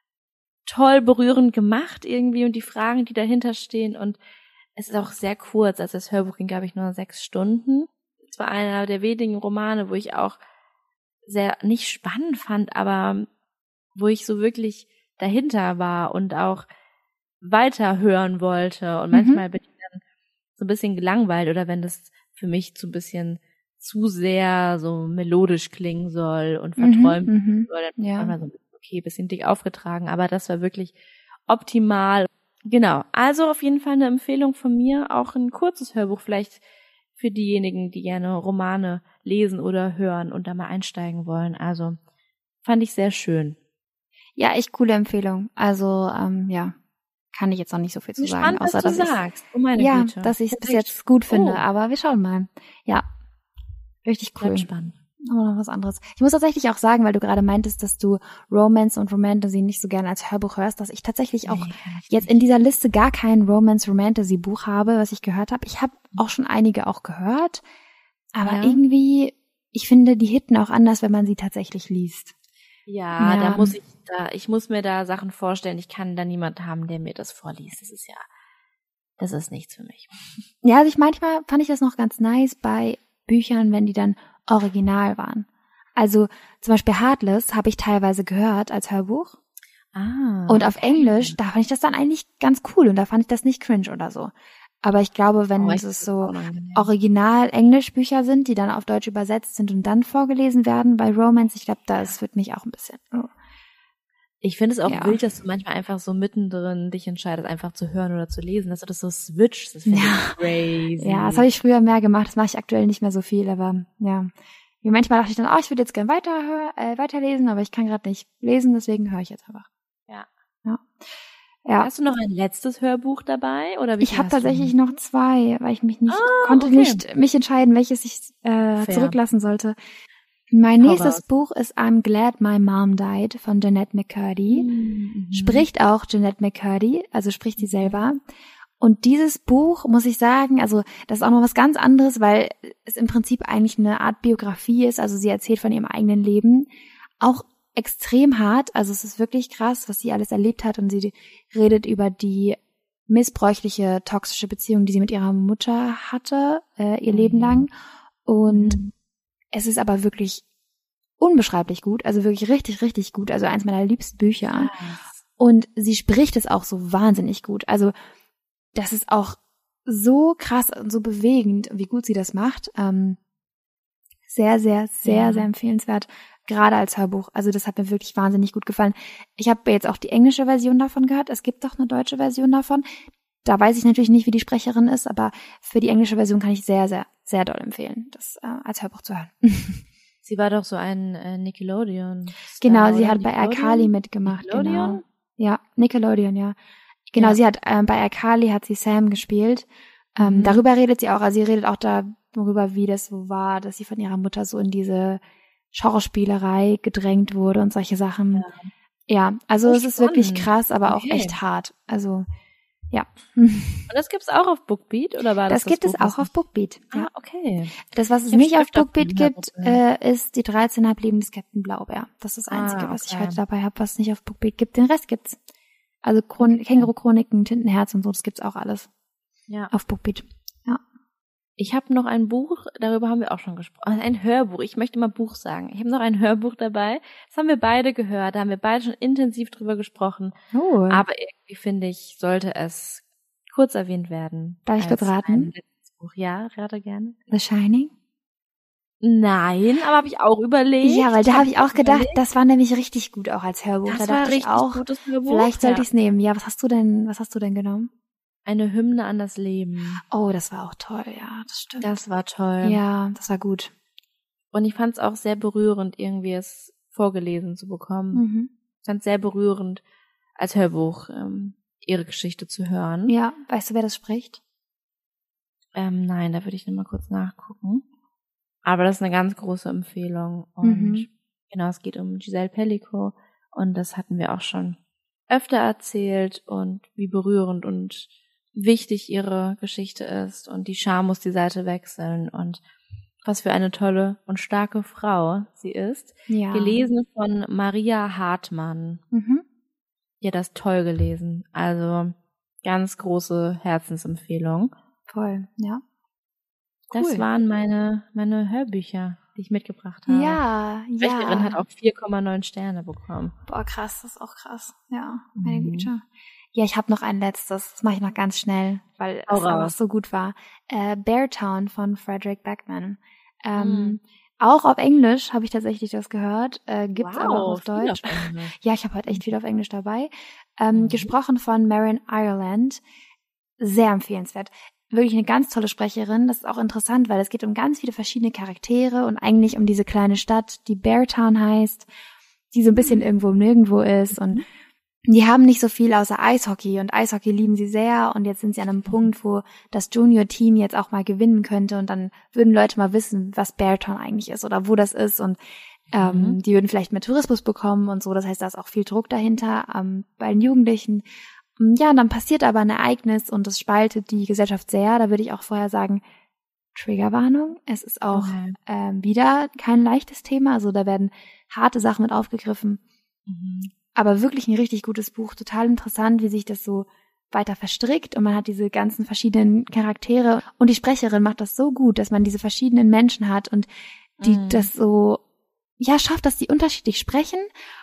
toll berührend gemacht irgendwie und die Fragen, die dahinter stehen. Und es ist auch sehr kurz. Also das Hörbuch ging, glaube ich, nur sechs Stunden. Es war einer der wenigen Romane, wo ich auch sehr, nicht spannend fand, aber wo ich so wirklich dahinter war und auch weiter hören wollte. Und Mhm. manchmal bin ich dann so ein bisschen gelangweilt oder wenn das für mich so ein bisschen zu sehr so melodisch klingen soll und verträumt Mhm, mhm. soll, dann Ja. manchmal so, okay, bisschen dick aufgetragen, aber das war wirklich optimal. Genau, also auf jeden Fall eine Empfehlung von mir, auch ein kurzes Hörbuch vielleicht für diejenigen, die gerne Romane lesen oder hören und da mal einsteigen wollen. Also fand ich sehr schön. Ja, echt coole Empfehlung. Also, ähm, ja, kann ich jetzt noch nicht so viel zu Bin sagen, gespannt, außer was dass du ich sagst. Oh meine ja, Güte. dass ich es bis Perfekt. jetzt gut finde, Oh. aber wir schauen mal. Ja, richtig cool. Bleibt spannend. Oh, noch was anderes. Ich muss tatsächlich auch sagen, weil du gerade meintest, dass du Romance und Romantasy nicht so gerne als Hörbuch hörst, dass ich tatsächlich auch Nee, kann ich jetzt nicht. in dieser Liste gar kein Romance-Romantasy-Buch habe, was ich gehört habe. Ich habe auch schon einige auch gehört, aber Ja. irgendwie, ich finde, die hitten auch anders, wenn man sie tatsächlich liest. Ja, Ja. da muss ich da, ich muss mir da Sachen vorstellen. Ich kann da niemanden haben, der mir das vorliest. Das ist ja, das ist nichts für mich. Ja, also ich manchmal fand ich das noch ganz nice bei Büchern, wenn die dann original waren. Also zum Beispiel Heartless habe ich teilweise gehört als Hörbuch. Ah. Und auf Englisch, da fand ich das dann eigentlich ganz cool und da fand ich das nicht cringe oder so. Aber ich glaube, wenn Oh, ich es finde das so unangenehm. Original-Englisch-Bücher sind, die dann auf Deutsch übersetzt sind und dann vorgelesen werden bei Romance, ich glaube, das wird mich auch ein bisschen. Oh. Ich finde es auch Ja. wild, dass du manchmal einfach so mittendrin dich entscheidest, einfach zu hören oder zu lesen, dass du das so switchst. Das finde Ja. ich crazy. Ja, das habe ich früher mehr gemacht, das mache ich aktuell nicht mehr so viel, aber ja. Wie manchmal dachte ich dann, oh, ich würde jetzt gern weiter hör, äh, weiterlesen, aber ich kann gerade nicht lesen, deswegen höre ich jetzt einfach. Ja. Ja. Ja. Hast du noch ein letztes Hörbuch dabei? Oder wie ich habe tatsächlich noch zwei, weil ich mich nicht, ah, konnte okay. nicht mich entscheiden, welches ich äh, zurücklassen sollte. Mein Hau nächstes raus. Buch ist I'm Glad My Mom Died von Jeanette McCurdy. Mhm. Spricht auch Jeanette McCurdy, also spricht sie selber. Und dieses Buch, muss ich sagen, also das ist auch noch was ganz anderes, weil es im Prinzip eigentlich eine Art Biografie ist. Also sie erzählt von ihrem eigenen Leben. Auch extrem hart, also es ist wirklich krass, was sie alles erlebt hat. Und sie redet über die missbräuchliche, toxische Beziehung, die sie mit ihrer Mutter hatte, äh, ihr Leben lang. Und mhm. es ist aber wirklich unbeschreiblich gut, also wirklich richtig, richtig gut. Also eins meiner liebsten Bücher. Yes. Und sie spricht es auch so wahnsinnig gut. Also das ist auch so krass und so bewegend, wie gut sie das macht. Ähm, sehr, sehr, sehr, ja. sehr empfehlenswert, gerade als Hörbuch. Also das hat mir wirklich wahnsinnig gut gefallen. Ich habe jetzt auch die englische Version davon gehört. Es gibt doch eine deutsche Version davon. Da weiß ich natürlich nicht, wie die Sprecherin ist, aber für die englische Version kann ich sehr, sehr, sehr doll empfehlen, das äh, als Hörbuch zu hören. Sie war doch so ein äh, Nickelodeon. Genau, sie hat bei iCarly mitgemacht. Genau. Ja, Nickelodeon, ja. Genau, ja. sie hat ähm, bei iCarly hat sie Sam gespielt. Ähm, mhm. Darüber redet sie auch, also sie redet auch darüber, wie das so war, dass sie von ihrer Mutter so in diese Schauspielerei gedrängt wurde und solche Sachen. Ja, ja also es ist spannend. Wirklich krass, aber auch okay. echt hart. Also ja. Und das gibt's auch auf Bookbeat, oder war das das? Das gibt das es auch auf Bookbeat. Ja, ah, okay. Das, was es nicht auf Bookbeat gibt, äh, ist die dreizehnhalb Leben des Captain Blaubeer. Das ist das Einzige, ah, okay. was ich heute dabei habe, was nicht auf Bookbeat gibt. Den Rest gibt's. Also Chron- okay. Känguru-Chroniken, Tintenherz und so, das gibt's auch alles. Ja. Auf Bookbeat. Ja. Ich habe noch ein Buch, darüber haben wir auch schon gesprochen. Ein Hörbuch, ich möchte mal Buch sagen. Ich habe noch ein Hörbuch dabei. Das haben wir beide gehört, da haben wir beide schon intensiv drüber gesprochen. Oh. Aber irgendwie finde ich, sollte es kurz erwähnt werden. Darf ich kurz raten? Buch. Ja, rate gerne. The Shining? Nein, aber habe ich auch überlegt. Ja, weil da habe ich auch gedacht, überlegt. Das war nämlich richtig gut auch als Hörbuch. Das da war dachte richtig ich auch, gutes Hörbuch. Vielleicht sollte ja. ich es nehmen. Ja, was hast du denn, was hast du denn genommen? Eine Hymne an das Leben. Oh, das war auch toll, ja, das stimmt. Das war toll. Ja, das war gut. Und ich fand es auch sehr berührend, irgendwie es vorgelesen zu bekommen. Mhm. Ich fand es sehr berührend, als Hörbuch ähm, ihre Geschichte zu hören. Ja, weißt du, wer das spricht? Ähm, nein, da würde ich nochmal kurz nachgucken. Aber das ist eine ganz große Empfehlung. Und mhm. genau, es geht um Giselle Pellico. Und das hatten wir auch schon öfter erzählt. Und wie berührend und wichtig ihre Geschichte ist. Und die Scham muss die Seite wechseln. Und was für eine tolle und starke Frau sie ist. Ja. Gelesen von Maria Hartmann. Mhm. Die hat das toll gelesen. Also ganz große Herzensempfehlung. Voll, ja. Cool. Das waren meine meine Hörbücher, die ich mitgebracht habe. Ja, Die Sprecherin ja. hat auch vier Komma neun Sterne bekommen. Boah, krass, das ist auch krass. Ja, meine mhm. Güte. Ja, ich habe noch ein letztes. Das mache ich noch ganz schnell, weil Hau es raus. einfach so gut war. Äh, Beartown von Frederick Backman. Ähm, mhm. Auch auf Englisch habe ich tatsächlich das gehört. Äh, gibt's wow, aber auch auf Deutsch. Auf ja, ich habe heute echt viel auf Englisch dabei. Ähm, mhm. Gesprochen von Marion Ireland. Sehr empfehlenswert. Wirklich eine ganz tolle Sprecherin. Das ist auch interessant, weil es geht um ganz viele verschiedene Charaktere und eigentlich um diese kleine Stadt, die Beartown heißt, die so ein bisschen irgendwo im Nirgendwo ist. Und die haben nicht so viel außer Eishockey und Eishockey lieben sie sehr. Und jetzt sind sie an einem Punkt, wo das Junior-Team jetzt auch mal gewinnen könnte und dann würden Leute mal wissen, was Beartown eigentlich ist oder wo das ist. Und ähm, mhm. die würden vielleicht mehr Tourismus bekommen und so. Das heißt, da ist auch viel Druck dahinter ähm, bei den Jugendlichen. Ja, und dann passiert aber ein Ereignis und es spaltet die Gesellschaft sehr. Da würde ich auch vorher sagen, Triggerwarnung. Es ist auch okay. ähm, wieder kein leichtes Thema. Also da werden harte Sachen mit aufgegriffen. Mhm. Aber wirklich ein richtig gutes Buch. Total interessant, wie sich das so weiter verstrickt. Und man hat diese ganzen verschiedenen Charaktere. Und die Sprecherin macht das so gut, dass man diese verschiedenen Menschen hat und die mhm. das so, ja, schafft, dass die unterschiedlich sprechen.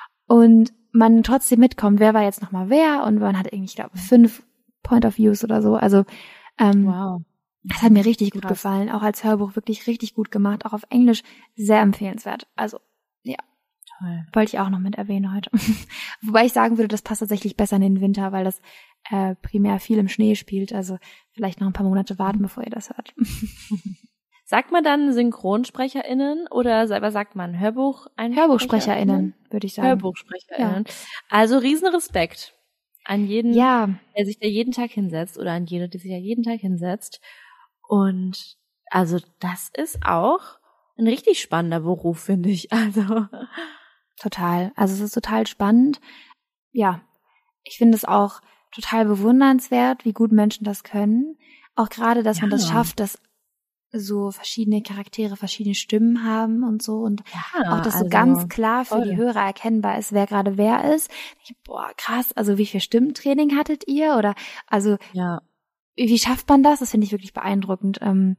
Und man trotzdem mitkommt, wer war jetzt nochmal wer und man hat irgendwie, ich glaube, fünf Point of Views oder so. Also ähm, wow. Das hat mir richtig gut Krass. gefallen. Auch als Hörbuch wirklich richtig gut gemacht. Auch auf Englisch sehr empfehlenswert. Also, ja. Toll. Wollte ich auch noch mit erwähnen heute. Wobei ich sagen würde, das passt tatsächlich besser in den Winter, weil das äh, primär viel im Schnee spielt. Also vielleicht noch ein paar Monate warten, bevor ihr das hört. Sagt man dann SynchronsprecherInnen oder was sagt man? Hörbuch HörbuchsprecherInnen, würde ich sagen. HörbuchsprecherInnen. Ja. Also riesen Respekt An jeden, Ja. der sich da jeden Tag hinsetzt oder an jede, die sich da jeden Tag hinsetzt. Und also das ist auch ein richtig spannender Beruf, finde ich. Also Total. Also es ist total spannend. Ja, ich finde es auch total bewundernswert, wie gut Menschen das können. Auch gerade, dass ja. man das schafft, dass so verschiedene Charaktere verschiedene Stimmen haben und so. Und ja, auch, dass also so ganz klar für voll. die Hörer erkennbar ist, wer gerade wer ist. Ich, boah, krass. Also wie viel Stimmentraining hattet ihr? Oder also ja. wie, wie schafft man das? Das finde ich wirklich beeindruckend. Ähm,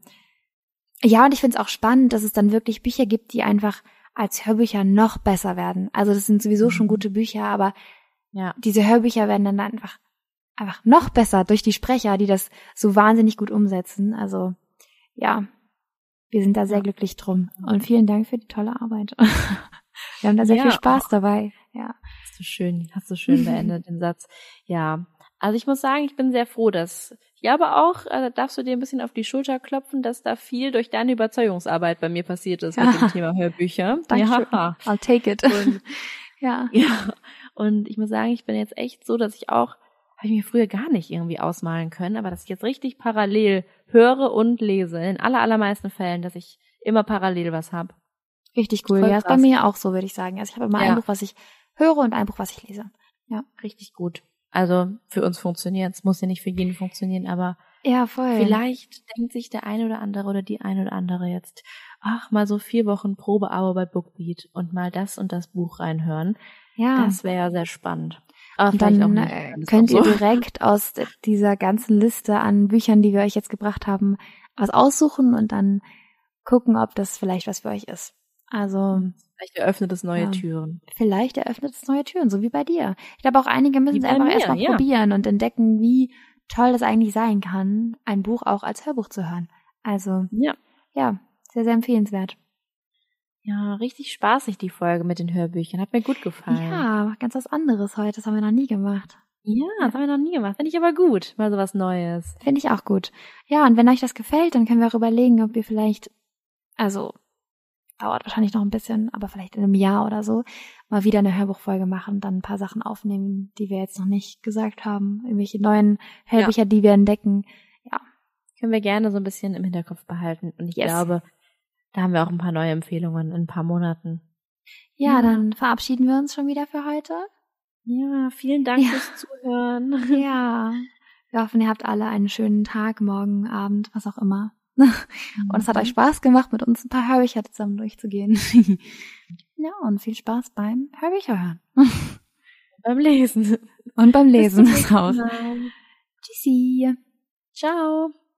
ja, und ich finde es auch spannend, dass es dann wirklich Bücher gibt, die einfach als Hörbücher noch besser werden. Also das sind sowieso schon gute Bücher, aber ja. diese Hörbücher werden dann einfach einfach noch besser durch die Sprecher, die das so wahnsinnig gut umsetzen. Also ja, wir sind da sehr ja. glücklich drum. Und vielen Dank für die tolle Arbeit. Wir haben da sehr ja. viel Spaß dabei. Ja. Hast du schön, hast du schön beendet den Satz. Ja, also ich muss sagen, ich bin sehr froh, dass ja, aber auch, äh, darfst du dir ein bisschen auf die Schulter klopfen, dass da viel durch deine Überzeugungsarbeit bei mir passiert ist ja. mit dem Thema Hörbücher. Dankeschön. Ja. I'll take it. Und, ja. ja. Und ich muss sagen, ich bin jetzt echt so, dass ich auch, habe ich mir früher gar nicht irgendwie ausmalen können, aber dass ich jetzt richtig parallel höre und lese, in aller, allermeisten Fällen, dass ich immer parallel was habe. Richtig cool. Ja, ist bei mir auch so, würde ich sagen. Also ich habe immer ja. ein Buch, was ich höre und ein Buch, was ich lese. Ja. Richtig gut. Also für uns funktioniert es, muss ja nicht für jeden funktionieren, aber ja, voll. Vielleicht denkt sich der eine oder andere oder die eine oder andere jetzt, ach, mal so vier Wochen Probeabo bei Bookbeat und mal das und das Buch reinhören. Ja. Das wäre ja sehr spannend. Aber und dann auch nicht, könnt ihr so. direkt aus dieser ganzen Liste an Büchern, die wir euch jetzt gebracht haben, was aussuchen und dann gucken, ob das vielleicht was für euch ist. Also vielleicht eröffnet es neue ja, Türen. Vielleicht eröffnet es neue Türen, so wie bei dir. Ich glaube, auch einige müssen es einfach erstmal ja. probieren und entdecken, wie toll das eigentlich sein kann, ein Buch auch als Hörbuch zu hören. Also ja, ja, sehr, sehr empfehlenswert. Ja, richtig spaßig die Folge mit den Hörbüchern. Hat mir gut gefallen. Ja, ganz was anderes heute. Das haben wir noch nie gemacht. Ja, das haben wir noch nie gemacht. Finde ich aber gut. Mal so was Neues. Finde ich auch gut. Ja, und wenn euch das gefällt, dann können wir auch überlegen, ob wir vielleicht, also dauert wahrscheinlich noch ein bisschen, aber vielleicht in einem Jahr oder so, mal wieder eine Hörbuchfolge machen, dann ein paar Sachen aufnehmen, die wir jetzt noch nicht gesagt haben, irgendwelche neuen Hörbücher, ja. die wir entdecken. Ja. Können wir gerne so ein bisschen im Hinterkopf behalten. Und ich yes. glaube, da haben wir auch ein paar neue Empfehlungen in ein paar Monaten. Ja, ja, dann verabschieden wir uns schon wieder für heute. Ja, vielen Dank ja. fürs Zuhören. Ja, wir hoffen, ihr habt alle einen schönen Tag, morgen, Abend, was auch immer. Und es hat euch Spaß gemacht, mit uns ein paar Hörbücher zusammen durchzugehen. Ja, und viel Spaß beim Hörbücher hören. Beim Lesen. Und beim Lesen. Bis zum nächsten Mal. Tschüssi. Ciao.